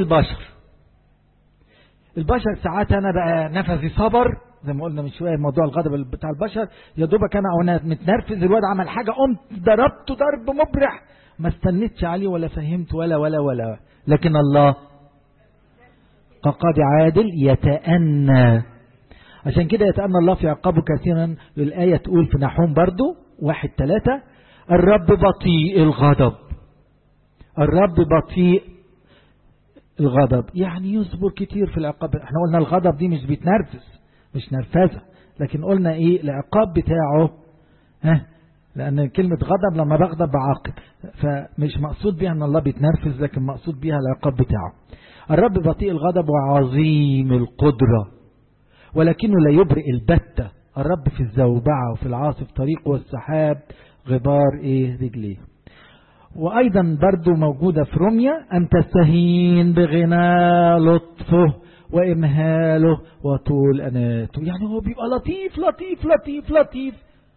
البشر ساعات أنا بقى نفذي صبر زي ما قلنا من شوية، موضوع الغضب بتاع البشر، يا دوبك أنا متنرفز، الواد عمل حاجة قمت ضربته ضرب مبرح، ما استنيتش عليه ولا فهمت ولا. لكن الله كقاضي عادل يتأنى. عشان كده يتأنى الله في عقابه كثيرا. الآية تقول في نحوم برضو 1:3 الرب بطيء الغضب. الرب بطيء الغضب يعني يصبر كتير في العقاب. احنا قلنا الغضب دي مش بيتنرفز، مش نرفزة، لكن قلنا ايه العقاب بتاعه. لان كلمة غضب لما بغضب بعاقب، فمش مقصود بيها ان الله بيتنرفز، لكن مقصود بيها العقاب بتاعه. الرب بطيء الغضب وعظيم القدرة ولكنه لا يبرئ البتة. الرب في الزوبعة وفي العاصف طريقه والسحاب غبار رجليه. وأيضا برضو موجودة في روميا أن تستهين بغنى لطفه وإمهاله وطول أناته. يعني هو بيبقى لطيف لطيف لطيف لطيف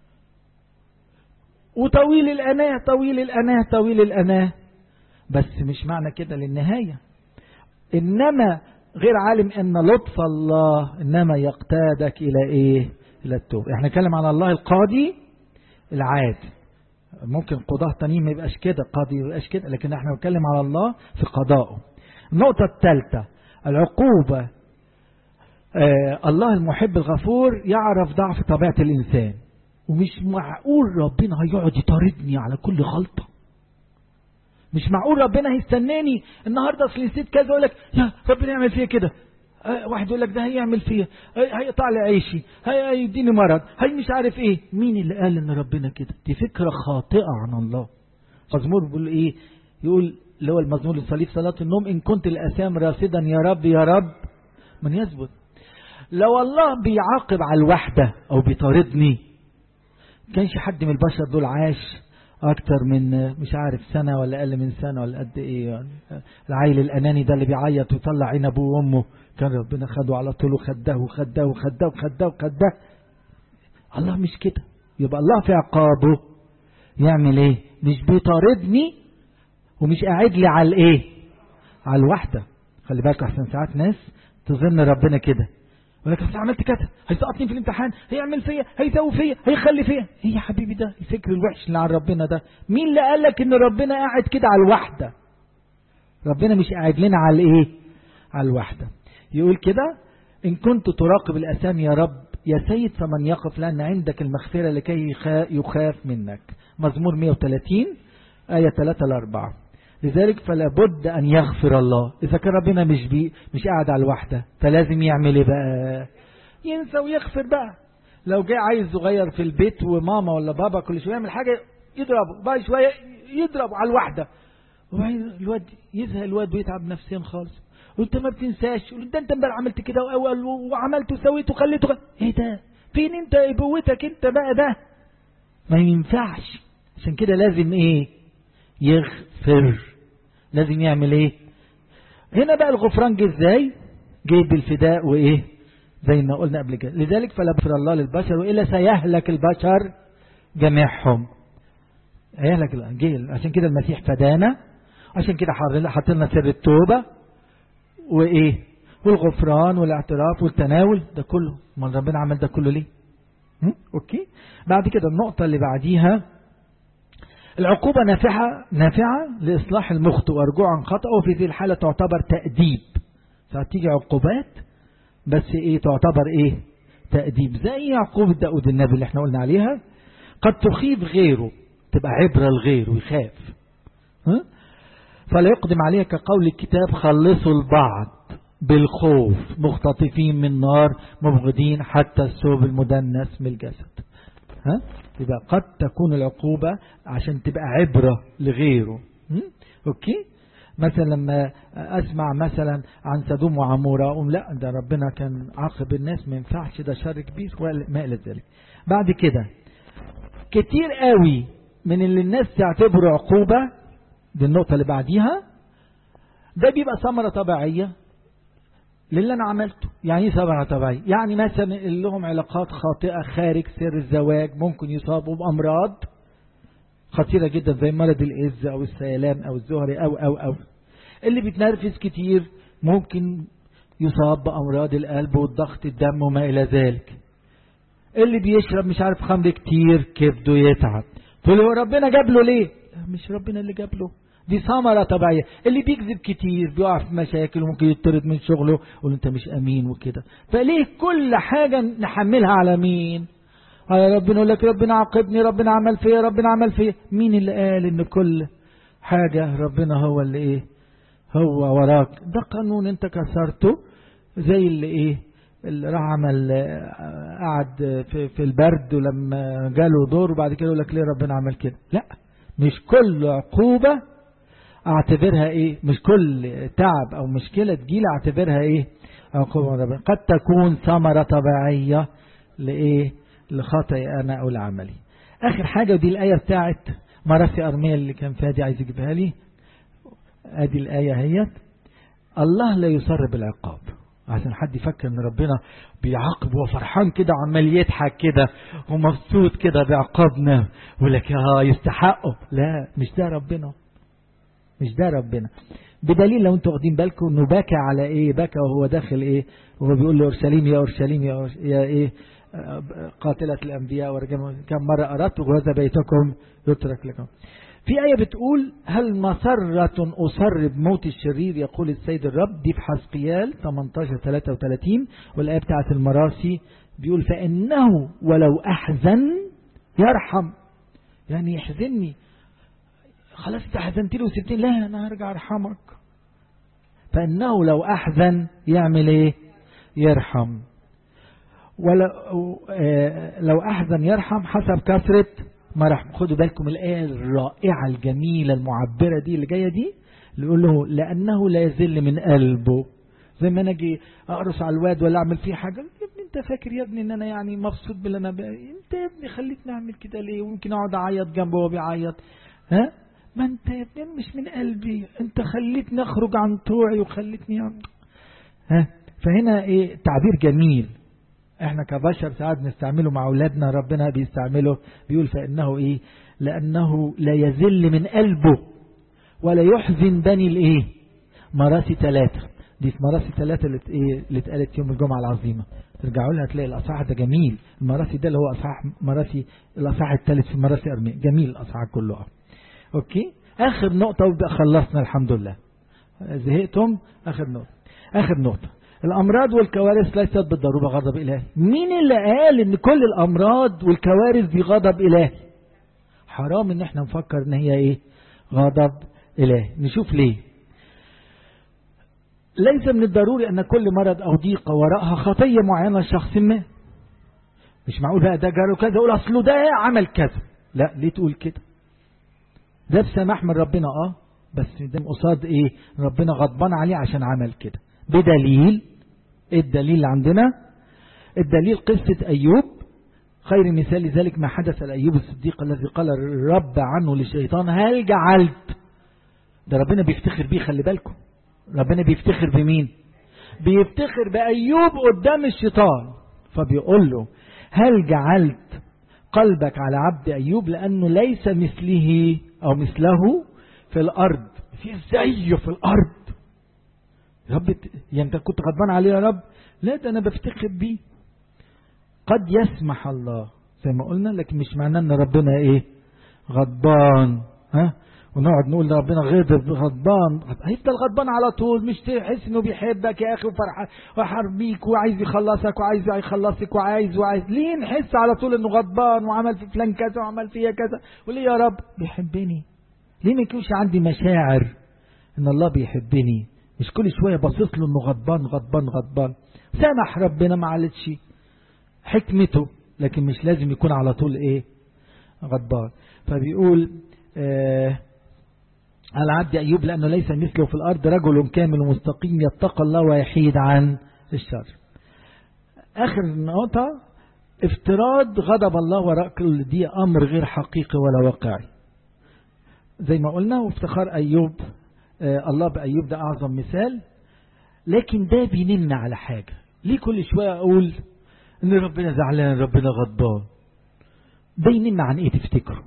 وطويل الأناه طويل الأناه طويل الأناه، بس مش معنى كده للنهاية. إنما غير عالم أن لطف الله إنما يقتادك إلى إلى التوبة. احنا نتكلم على الله القاضي العادل. ممكن قضاة تانيين ما يبقاش كده، قاضي ما يبقاش كده، لكن احنا نتكلم على الله في قضائه. النقطة الثالثة العقوبة. الله المحب الغفور يعرف ضعف طبيعة الإنسان، ومش معقول ربنا هيقعد يطاردني على كل غلطة. مش معقول ربنا هيستناني النهاردة اصل نسيت كذا يقول لك يا ربنا يعمل فيا كده. واحد يقول لك ده هيعمل فيا، هيقطع لي عيشي، هيديني مرض، مش عارف ايه. مين اللي قال ان ربنا كده؟ دي فكرة خاطئة عن الله. مزمور بيقول ايه؟ يقول اللي هو المزمور الصليب صلاة النوم إن كنت الأثام راصدا يا رب يا رب من يثبت. لو الله بيعاقب على الوحدة او بيطاردني كانش حد من البشر دول عاش اكتر من مش عارف سنة ولا اقل من سنة ولا قد ايه. يعني العيل الاناني ده اللي بيعيط ويطلع عين ابوه وامه كان ربنا خده على طول وخده وخده وخده وخده وخده. الله مش كده. يبقى الله في عقابه يعمل ايه؟ مش بيطاردني ومش قاعد لي على على الوحدة. خلي بالك احسن ساعات ناس تظن ربنا كده، يقول لك عملت كده هيسقطني في الامتحان، هيعمل فيا، هيسوي فيا، هيخلي فيا. ايه يا حبيبي ده الفكر الوحش اللي عن ربنا ده؟ مين اللي قال لك ان ربنا قاعد كده على الوحدة؟ ربنا مش قاعد لنا على على الوحدة. يقول كده ان كنت تراقب الأثام يا رب يا سيد فمن يقف، لأن عندك المغفرة لكي يخاف منك. مزمور 130 آية 3-4. لذلك فلا بد أن يغفر الله. إذا كان ربنا مش قاعد على الوحدة فلازم يعمل ايه بقى؟ ينسى ويغفر بقى. لو جاء عيل صغير في البيت وماما ولا بابا كل شوية يعمل حاجة يضربه، بعد شوية يضربه على الواحدة، وبعدين الواد يزهق، الواد ويتعب نفسيا خالص. وانت ما بتنساش، ده انت امبارح عملت كده وعملت وسويت وخليت ايه ده؟ فين انت ابوتك انت بقى؟ ده ما ينفعش. عشان كده لازم ايه؟ يغفر. لازم يعمل ايه؟ هنا بقى الغفران جه ازاي؟ جه بالفداء وايه؟ زي ما قلنا قبل كده. لذلك فلا يغفر الله للبشر والا سيهلك البشر جميعهم. هيهلك الانجيل. عشان كده المسيح فدانا، عشان كده حط لنا سر التوبه وايه؟ والغفران والاعتراف والتناول ده كله. ما ربنا عمل ده كله ليه؟ اوكي. بعد كده النقطه اللي بعديها، العقوبة نافعة لإصلاح المخطئ ورجوع عن خطأه، وفي هذه الحالة تعتبر تأديب. فتيجي عقوبات بس ايه؟ تعتبر ايه؟ تأديب. زي عقوبة داود النبي اللي احنا قلنا عليها، قد تخيف غيره، تبقى عبرة لغيره ويخاف. فلا يقدم عليها كقول الكتاب خلصوا البعض بالخوف مختطفين من نار مبغضين حتى الثوب المدنس من الجسد. يبقى قد تكون العقوبة عشان تبقى عبرة لغيره. اوكي. مثلا لما اسمع مثلا عن سدوم وعمورة اقول لا ده ربنا كان عاقب الناس، ما ينفعش، ده شر كبير وما الى ذلك. بعد كده كتير قوي من اللي الناس تعتبره عقوبة، دي النقطة اللي بعديها، ده بيبقى ثمرة طبيعية للي أنا عملته. يعني ايه ثمرة طبيعية؟ يعني مثلا اللي لهم علاقات خاطئة خارج سر الزواج ممكن يصابوا بأمراض خطيرة جدا زي مرض الإيدز أو السيلان أو الزهري أو اللي بيتنرفز كتير ممكن يصاب بأمراض القلب والضغط الدم وما إلى ذلك. اللي بيشرب مش عارف خمر كتير كبده يتعب. تقول له ربنا جاب له ليه؟ مش ربنا اللي جاب له، دي ثمرة طبيعية. اللي بيكذب كتير بيقع في مشاكل وممكن يطرد من شغله، يقول انت مش امين وكده. فليه كل حاجة نحملها على مين؟ على ربنا. يقول لك ربنا عاقبني، ربنا عمل فيا، ربنا عمل فيا. مين اللي قال ان كل حاجة ربنا هو اللي ايه؟ هو وراك. ده قانون انت كسرته، زي اللي ايه؟ اللي راح عمل قعد في البرد ولما جاله دور وبعد كده يقول لك ليه ربنا عمل كده؟ لا، مش كل عقوبة اعتبرها ايه؟ مش كل تعب او مشكلة تجيلي اعتبرها ايه؟ عقوبة ربنا. قد تكون ثمرة طبيعية لايه؟ لخطئي انا او لعملي. اخر حاجة، ودي الاية بتاعت مراسي ارميا اللي كان فادي عايز يجيبها لي. ادي الاية هي، الله لا يصر بالعقاب. عشان حد يفكر ان ربنا بيعاقب وفرحان كده وعمال يضحك كده ومبسوط كده بعقابنا ولك يستحقه. لا، مش ده ربنا، مش ده ربنا. بدليل لو انتوا واخدين بالكم انه بكى على ايه؟ بكى وهو داخل ايه؟ وهو بيقول له اورشليم يا اورشليم يا ايه؟ قاتلة الانبياء ورجم كم مرة اردت وهذا بيتكم يترك لكم. في آية بتقول هل مسرة أصر بموت الشرير يقول السيد الرب، دي في حزقيال 18:33. والآية بتاعت المراسي بيقول فإنه ولو أحزن يرحم. يعني يحزنني، خلاص انت حزنت لي وسبتني، لا أنا هرجع أرحمك. فإنه لو أحزن يعمل إيه؟ يرحم. لو أحزن يرحم حسب كثرة مرحم. خدوا بالكم الآية الرائعة الجميلة المعبرة دي اللي جاية دي، اللي يقول له لأنه لا يذل من قلبه. زي ما أنا أجي أقرص على الواد ولا أعمل فيه حاجة، يا ابني أنت فاكر يا ابني إن أنا يعني مبسوط باللي أنا أنت يا ابني خليتني أعمل كده ليه؟ وممكن أقعد أعيط جنبه وهو بيعيط. ما أنت يا ابني مش من قلبي، أنت خليتني أخرج عن طوعي وخليتني فهنا إيه؟ تعبير جميل. احنا كبشر ساعات نستعمله مع اولادنا، ربنا بيستعمله، بيقول فانه ايه؟ لانه لا يذل من قلبه ولا يحزن بني الايه؟ مراسي 3. دي في مراسي 3 اللي اتقالت يوم الجمعة العظيمة. ترجعوا لها تلاقي الاصحاح ده جميل. المراسي ده اللي هو اصحاح مراسي، الاصحاح الثالث في مراسي ارميا، جميل الاصحاح كله. اوكي. اخر نقطة وبقى خلصنا الحمد لله. زهقتم؟ اخر نقطة الأمراض والكوارث ليست بالضرورة غضب إلهي. مين اللي قال إن كل الأمراض والكوارث دي غضب إلهي؟ حرام إن احنا نفكر إن هي إيه؟ غضب إلهي. نشوف ليه. ليس من الضروري أن كل مرض أو ضيقة وراءها خطية معينة لشخص ما. مش معقول بقى ده جاله كذا أقول أصله ده عمل كذا. لا، ليه تقول كده؟ ده بسماح من ربنا بس ده قصاد ايه؟ ربنا غضبان عليه عشان عمل كده بدليل. الدليل اللي عندنا، الدليل قصة أيوب. خير مثال لذلك ما حدث لأيوب الصديق الذي قال الرب عنه للشيطان هل جعلت. ده ربنا بيفتخر بيه، خلي بالكم. ربنا بيفتخر بمين؟ بيفتخر بأيوب قدام الشيطان. فبيقول له هل جعلت قلبك على عبد أيوب لأنه ليس مثله أو مثله في الأرض. في زيه في الأرض يا رب. يعني أنت كنت غضبان عليه يا رب؟ لا، ده أنا بفتخر بيه. قد يسمح الله زي ما قلنا، لكن مش معناه أن ربنا إيه؟ غضبان. ونقعد نقول ربنا غضبان. هيفضل غضبان على طول. مش تحس انه بيحبك يا اخي وفرحان بيك وعايز يخلصك وعايز يخلصك وعايز ليه نحس على طول انه غضبان وعمل في فلان كذا وعمل فيا كذا؟ وليه يا رب بيحبني؟ ليه ما يكونش عندي مشاعر ان الله بيحبني؟ مش كل شويه باصص له انه غضبان غضبان غضبان. سامح ربنا معلش حكمته، لكن مش لازم يكون على طول ايه؟ غضبان. فبيقول على عبد أيوب لأنه ليس مثله في الأرض رجل كامل مستقيم يتقى الله ويحيد عن الشر. آخر نقطة، افتراض غضب الله وراء كل دي أمر غير حقيقي ولا واقعي زي ما قلنا. وافتخار أيوب الله بأيوب ده أعظم مثال. لكن ده بينمنا على حاجة. ليه كل شوية أقول إن ربنا زعلان ربنا غضبان؟ ده ينمنا عن إيه تفتكروا؟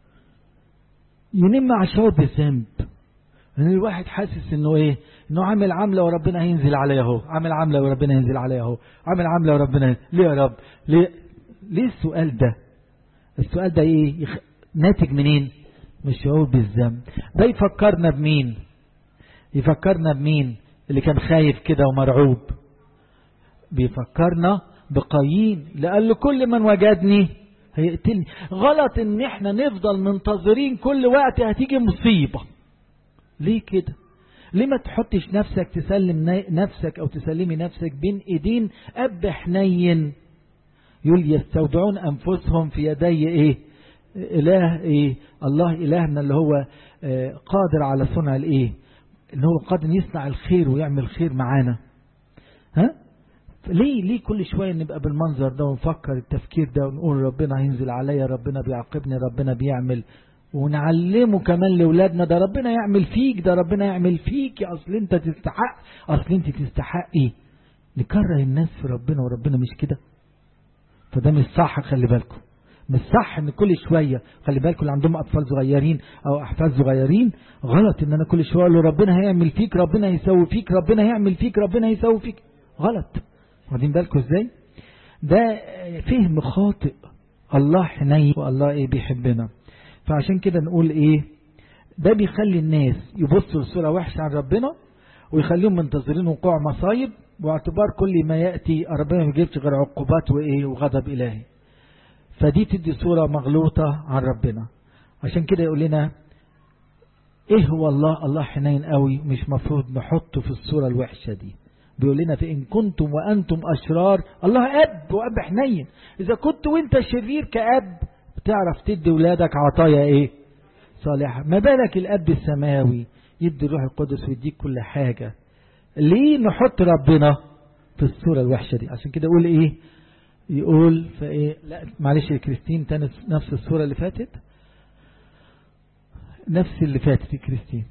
ينم على شعور بالذنب. ان الواحد حاسس انه ايه؟ انه عامل عمله وربنا هينزل عليه اهو، عامل عمله وربنا هينزل عليه اهو، عامل عمله وربنا ليه يا رب؟ ليه السؤال ده؟ السؤال ده ايه؟ ناتج منين؟ من الشعور بالذنب. ده يفكرنا بمين؟ يفكرنا بمين اللي كان خايف كده ومرعوب؟ بيفكرنا بقايين اللي قال له كل من وجدني هيقتلني. غلط ان احنا نفضل منتظرين كل وقت هتيجي مصيبة. ليه كده؟ ليه ما تحطش نفسك تسلم نفسك او تسلمي نفسك بين ايدين اب حنين يقول يستودعون انفسهم في يدي ايه؟ اله ايه؟ الله الهنا اللي هو قادر على صنع الايه؟ اللي هو قادر يصنع الخير ويعمل خير معانا. ليه كل شوية نبقى بالمنظر ده ونفكر التفكير ده ونقول ربنا هينزل عليا، ربنا بيعاقبني، ربنا بيعمل، ونعلمه كمان لأولادنا ده ربنا يعمل فيك، ده ربنا يعمل فيك، أصل انت تستحق، أصل انت تستحقي. نكره الناس في ربنا وربنا مش كده. فده مش صح، خلي بالكم. مش صح ان كل شوية، خلي بالكم اللي عندهم أطفال صغيرين أو أحفاد صغيرين، غلط ان انا كل شوية اقول له ربنا هيعمل فيك، ربنا هيسوي فيك، ربنا هيعمل فيك، ربنا هيسوي فيك. غلط. واخدين بالكم ازاي؟ ده فهم خاطئ. الله حنين والله ايه؟ بيحبنا. فعشان كده نقول ايه؟ ده بيخلي الناس يبصوا لصورة وحشة عن ربنا ويخليهم منتظرين وقوع مصايب، واعتبار كل ما يأتي ربنا ما يجيبش غير عقوبات وايه؟ وغضب إلهي. فدي تدي صورة مغلوطة عن ربنا. عشان كده يقول لنا ايه هو الله؟ الله حنين قوي، مش مفروض نحطه في الصورة الوحشة دي. بيقول لنا فإن كنتم وأنتم أشرار، الله أب وأب حنين. إذا كنت وانت شرير كأب بتعرف تدي ولادك عطايا إيه؟ صالحة. ما بالك الأب السماوي يدي الروح القدس ويديك كل حاجة. ليه نحط ربنا في الصورة الوحشة دي؟ عشان كده يقول إيه؟ يقول فإيه؟ لا معلش يا كريستين، تاني نفس الصورة اللي فاتت، نفس اللي فاتت يا كريستين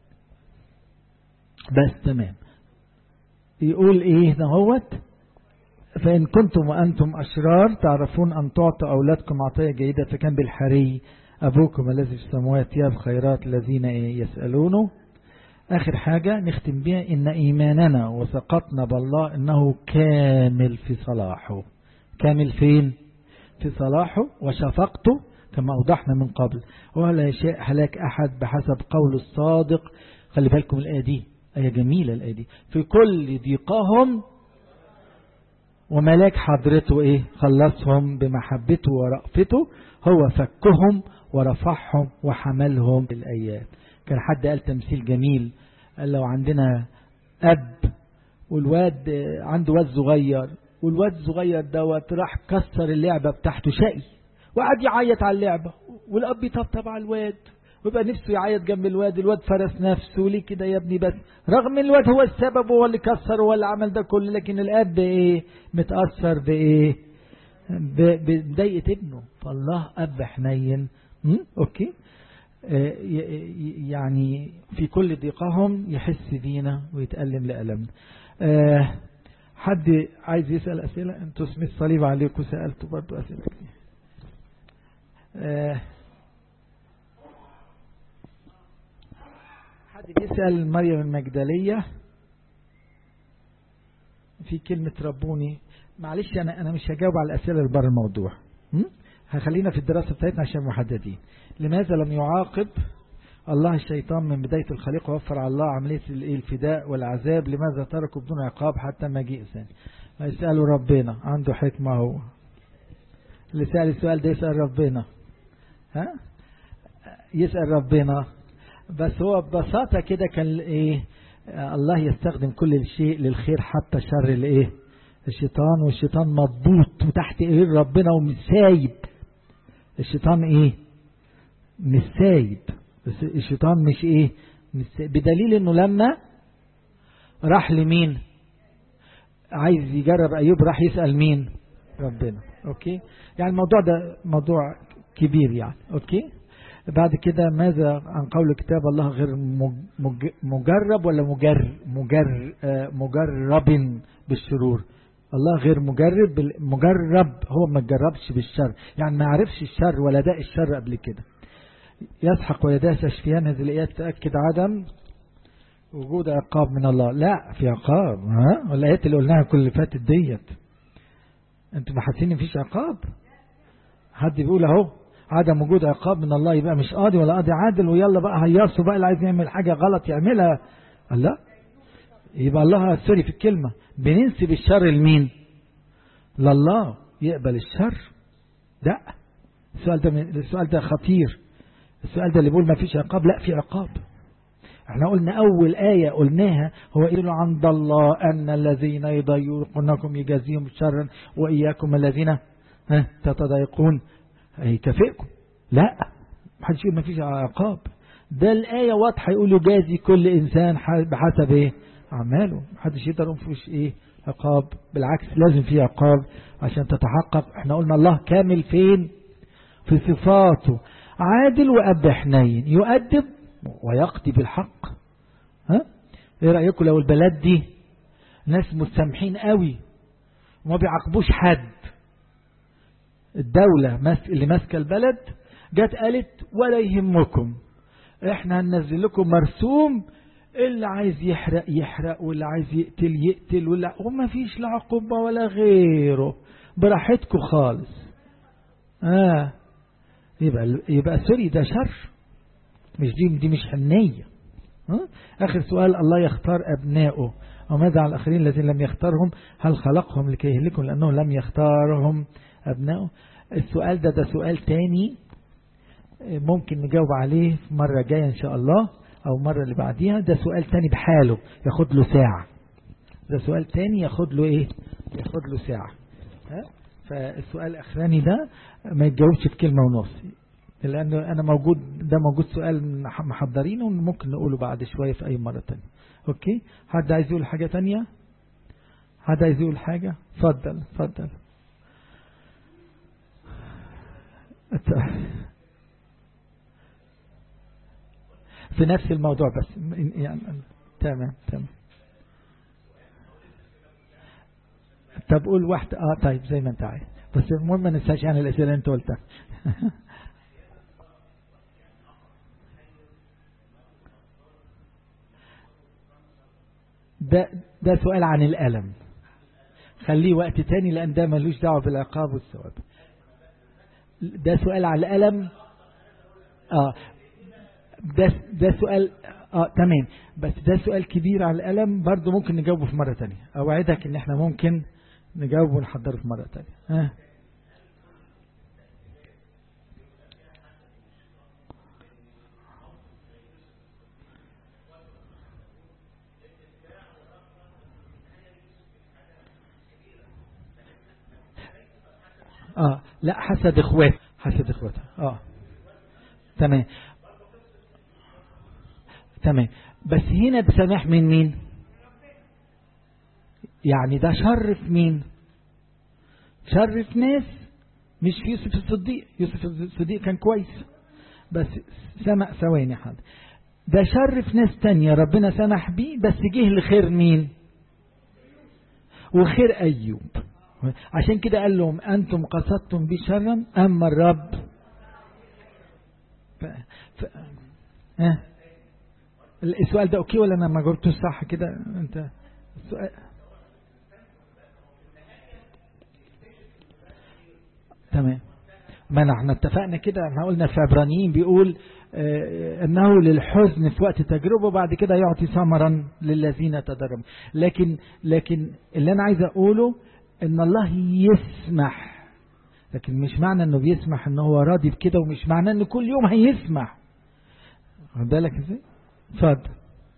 بس تمام. يقول ايه نهوت؟ فإن كنتم وأنتم أشرار تعرفون أن تعطوا أولادكم عطية جيدة فكان بالحري أبوكم الذي في السماوات ياب خيرات الذين يسألونه. آخر حاجة نختم بها، إن إيماننا وثقتنا بالله إنه كامل في صلاحه. كامل فين؟ في صلاحه وشفقته كما أوضحنا من قبل، ولا يشاء هلاك أحد بحسب قول الصادق. خلي بالكم الآية دي آية جميلة. الآية دي في كل ضيقهم وملاك حضرته إيه؟ خلصهم بمحبته ورأفته، هو فكهم ورفعهم وحملهم الآيات. كان حد قال تمثيل جميل، قال لو عندنا أب والواد عنده واد صغير، والواد الصغير دوت راح كسر اللعبة بتاعته شقي وقعد يعيط على اللعبة، والأب يطبطب على الواد ويبقى نفسه يعيط جنب الواد. الواد فرس نفسه ليه كده يا ابني؟ بس رغم الواد هو السبب، هو اللي كسر هو اللي عمل ده كله، لكن الأب إيه؟ متأثر بإيه؟ بضيقة ابنه. فالله أب حنين. أوكي، يعني في كل ضيقهم يحس بينا ويتألم لألمنا. حد عايز يسأل أسئلة؟ انتوا اسم الصليب عليكم سألتوا برضو أسئلة كتير. حد بيسأل مريم المجدلية في كلمة ربوني. معلش أنا مش هجاوب على الأسئلة اللي بره الموضوع، هخلينا في الدراسة بتاعتنا عشان محددين. لماذا لم يعاقب الله الشيطان من بداية الخليقة ووفر على الله عملية الفداء والعذاب؟ لماذا تركوا بدون عقاب حتى مجيء ثاني؟ ما يسألوا ربنا، عنده حكمة. هو اللي سأل السؤال ده يسأل ربنا، يسأل ربنا. بس هو ببساطة كده كان ايه؟ الله يستخدم كل شيء للخير حتى شر الايه؟ الشيطان. والشيطان مضبوط وتحت ايد ربنا ومش سايب. الشيطان ايه؟ مش سايب. الشيطان مش ايه؟ مش سايب. بدليل انه لما راح لمين عايز يجرب ايوب راح يسأل مين؟ ربنا. اوكي، يعني الموضوع ده موضوع كبير يعني. اوكي، بعد كده ماذا عن قول كتاب الله غير مجرب ولا مجرب بالشرور؟ الله غير مجرب، هو ما جربش بالشر، يعني ما عرفش الشر ولا داء الشر قبل كده. يسحق ويداس يشفيان. هذه الآيات تأكد عدم وجود عقاب من الله. لا، في عقاب. والآيات اللي قلناها كل اللي فاتت ديت، انتوا ما حاسين ان فيش عقاب؟ حد بيقول اهو عدم وجود عقاب من الله يبقى مش قاضي ولا قاضي عادل، ويلا بقى هيصوا بقى اللي عايز يعمل حاجة غلط يعملها. الله، يبقى الله سوري في الكلمة بننسب الشر لمين؟ لله. يقبل الشر؟ لا. السؤال ده خطير. السؤال ده اللي بيقول ما فيش عقاب، لا في عقاب. احنا قلنا اول آية قلناها هو إذن عند الله أن الذين يضايقونكم يجازيهم شرا وإياكم الذين تتضايقون هيكافئكم. لا، محدش يقول ما فيش عقاب. ده الآية واضحة يقول يجازي كل إنسان بحسب ايه؟ أعماله. محدش يقدر يقول فيش ايه؟ عقاب. بالعكس لازم فيه عقاب عشان تتحقق. احنا قلنا الله كامل فين؟ في صفاته. عادل وأب حنين، يؤدب ويقضي بالحق. ايه رأيكم لو البلد دي ناس متسامحين قوي وما بيعاقبوش حد؟ الدولة اللي ماسكه البلد جت قالت ولا يهمكم، احنا هننزل لكم مرسوم، اللي عايز يحرق يحرق واللي عايز يقتل يقتل، وما فيش لا عقوبة ولا غيره، براحتكم خالص. يبقى سوري ده شر، مش دي مش حنية. آخر سؤال، الله يختار أبنائه وماذا عن الآخرين الذين لم يختارهم؟ هل خلقهم لكي يهلكهم لأنه لم يختارهم أبنائه؟ السؤال ده سؤال تاني ممكن نجاوب عليه في مرة جاية إن شاء الله أو مرة اللي بعديها. ده سؤال تاني بحاله ياخد له ساعة. ده سؤال تاني ياخد له إيه؟ ياخد له ساعة. فالسؤال الأخراني ده ما يتجاوبش في كلمة ونص، لأنه أنا موجود سؤال محضرينه وممكن نقوله بعد شوية في أي مرة تانية. أوكي، حد عايز يقول حاجة تانية؟ حد عايز يقول حاجة؟ فضل في نفس الموضوع بس يعني. تمام. طب قول واحدة. طيب زي ما انت عايز، بس المهم ما ننساش يعني الأسئلة اللي انت قلتها. ده سؤال عن الألم، خليه وقت تاني لأن ده ملوش دعوة بالعقاب والثواب. ده سؤال على الألم. ده سؤال تمام، بس ده سؤال كبير على الألم برضو، ممكن نجاوبه في مرة تانية. أوعدك إن احنا ممكن نجاوبه ونحضره في مرة تانية. لا حسد اخوات، حسد اخواتها. تمام تمام. بس هنا بسماح من مين؟ يعني ده شرف مين؟ شرف ناس، مش يوسف الصديق. يوسف الصديق كان كويس بس سمع ثواني حد، ده شرف ناس تانية ربنا سمح بيه بس جه لخير مين؟ وخير أيوب. عشان كده قال لهم أنتم قصدتم بي شرا أما الرب السؤال ده أوكي ولا أنا ما جاوبتوش صح كده؟ أنت السؤال تمام. ما احنا اتفقنا كده، احنا قلنا في عبرانيين بيقول انه للحزن في وقت تجربه بعد كده يعطي ثمرا للذين تدربوا. لكن اللي انا عايز اقوله ان الله يسمح، لكن مش معنى انه بيسمح ان هو راضي بكده، ومش معنى انه كل يوم هيسمح. واخد بالك ازاي؟ اتفضل.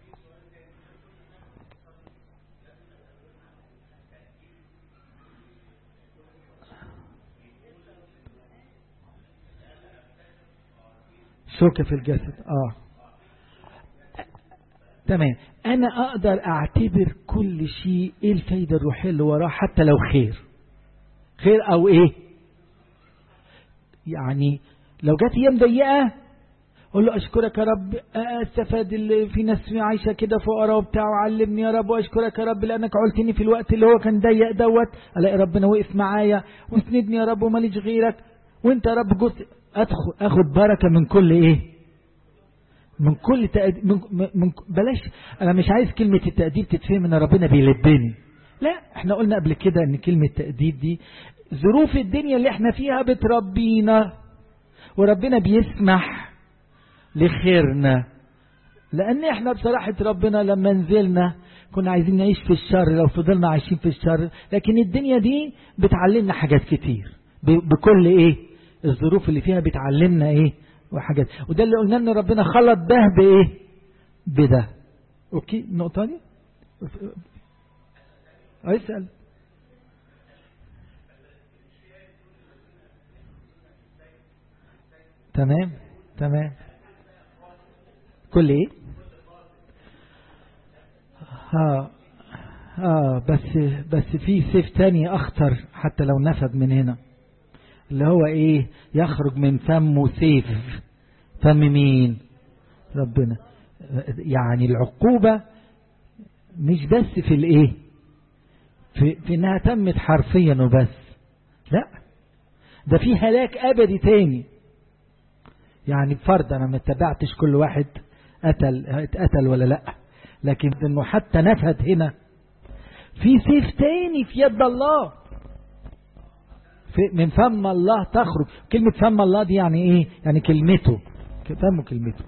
شوكة في الجسد. تمام. انا اقدر اعتبر كل شيء ايه الفايدة الروحية اللي وراه، حتى لو خير او ايه. يعني لو جات ايام ضيقة اقول له اشكرك يا رب، استفاد اللي في ناس عايشة كده فقراء وبتاع، وعلمني يا رب، واشكرك يا رب لانك عولتني في الوقت اللي هو كان ضيق دوت، الاقي ربنا وقف معايا واسندني يا رب وماليش غيرك، وانت يا رب جزء اخد بركة من كل ايه، من كل تأديب. من بلاش، انا مش عايز كلمة التأديب تتفهم ان ربنا بيلبني، لا. احنا قلنا قبل كده ان كلمة تأديب دي ظروف الدنيا اللي احنا فيها بتربينا، وربنا بيسمح لخيرنا، لان احنا بصراحة ربنا لما نزلنا كنا عايزين نعيش في الشر لو فضلنا عايشين في الشر، لكن الدنيا دي بتعلمنا حاجات كتير بكل ايه الظروف اللي فيها بتعلمنا ايه وحاجات. وده اللي قلنا ان ربنا خلط ده بايه، بده. اوكي النقطة دي اسأل. تمام كل ايه. بس في سيف تاني اخطر حتى لو نفد من هنا، اللي هو ايه، يخرج من فمه سيف. فم مين؟ ربنا. يعني العقوبة مش بس في الايه، في انها تمت حرفيا وبس، لا، ده في هلاك ابدي تاني. يعني بفرض انا ما اتبعتش كل واحد اتقتل ولا لا، لكن انه حتى نفد هنا في سيف تاني في يد الله، من فم الله تخرج. كلمة فم الله دي يعني ايه؟ يعني كلمته، فمه كلمته.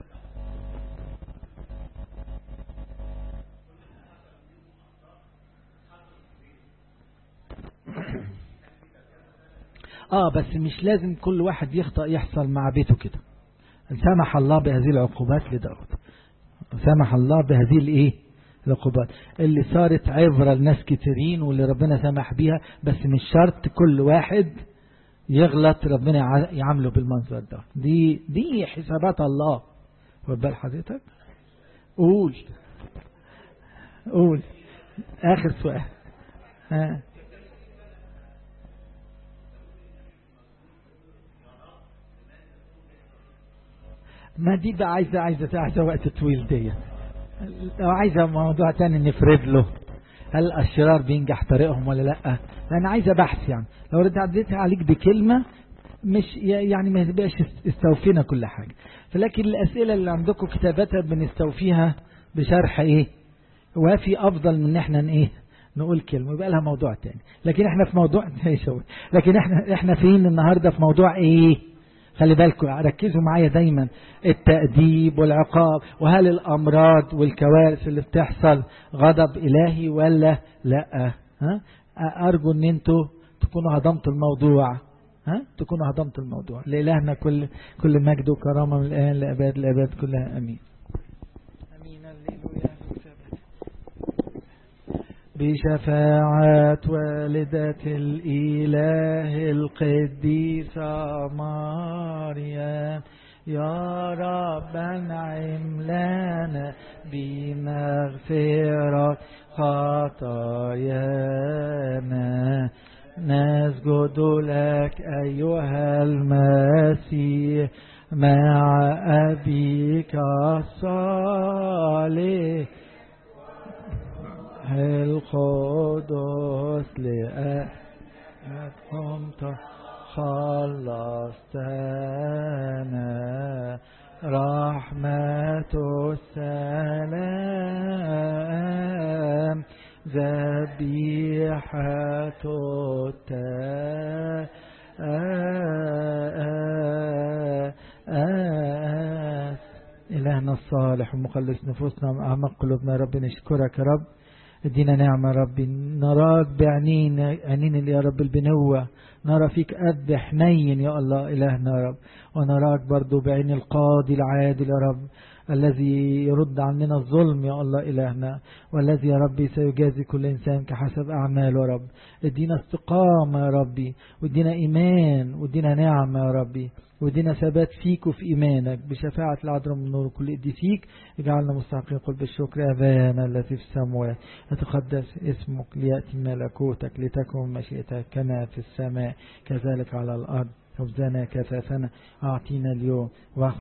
بس مش لازم كل واحد يخطأ يحصل مع بيته كده. سمح الله بهذه العقوبات لداود، سمح الله بهذه الايه العقوبات اللي صارت عبرة لناس كتيرين، واللي ربنا سمح بيها، بس مش شرط كل واحد يغلط ربنا يعامله بالمنظر ده. دي حسابات الله. وبال حضرتك قول اخر سؤال. ما دي بقى عايزة وقت طويل دي، لو عايزة موضوع تاني نفرد له، هل الأشرار بينجح طريقهم ولا لا؟ لأن عايزة بحث. يعني لو رديت عليك بكلمة مش يعني ما تبقاش استوفينا كل حاجة، فلكن الأسئلة اللي عندكم كتابتها بنستوفيها بشرح ايه وافي، أفضل من ان احنا ايه نقول كلمة يبقى لها موضوع تاني. لكن احنا في موضوع لكن احنا فين النهاردة؟ في موضوع ايه؟ خلي بالكم، ركزوا معايا دايما، التأديب والعقاب، وهل الأمراض والكوارث اللي بتحصل غضب إلهي ولا لا؟ أرجو ان انتوا تكونوا هضمتوا الموضوع، تكونوا هضمتوا الموضوع. لإلهنا كل مجد وكرامة من الآن لأباد الأباد كلها. أمين. بشفاعة والدة الإله القديسة مريم يا رب انعم لنا بمغفرة خطايانا نسجد لك أيها المسيح مع أبيك الصالح القدس لأنكم خلصتنا رحمة السلام ذبيحة إلهنا الصالح ومخلص نفوسنا وأعمق قلوبنا رب نشكرك يا رب ادينا نعمة ربي نراك بعينين يا رب البنوة نرى فيك أب حنين يا الله إلهنا يا رب ونراك برضو بعين القاضي العادل يا رب الذي يرد عننا الظلم يا الله إلهنا والذي يا ربي سيجازي كل إنسان كحسب أعماله يا رب ادينا استقامة يا ربي وادينا إيمان وادينا نعمة يا ربي ودينا ثبات فيك وفي إيمانك بشفاعة العذراء من نور كل قديسيك اجعلنا مستحقين قل بالشكر أبانا الذي في السماوات يتقدس اسمك ليأتي ملكوتك لتكن مشيئتك كما في السماء كذلك على الأرض خبزنا كفافنا أعطينا اليوم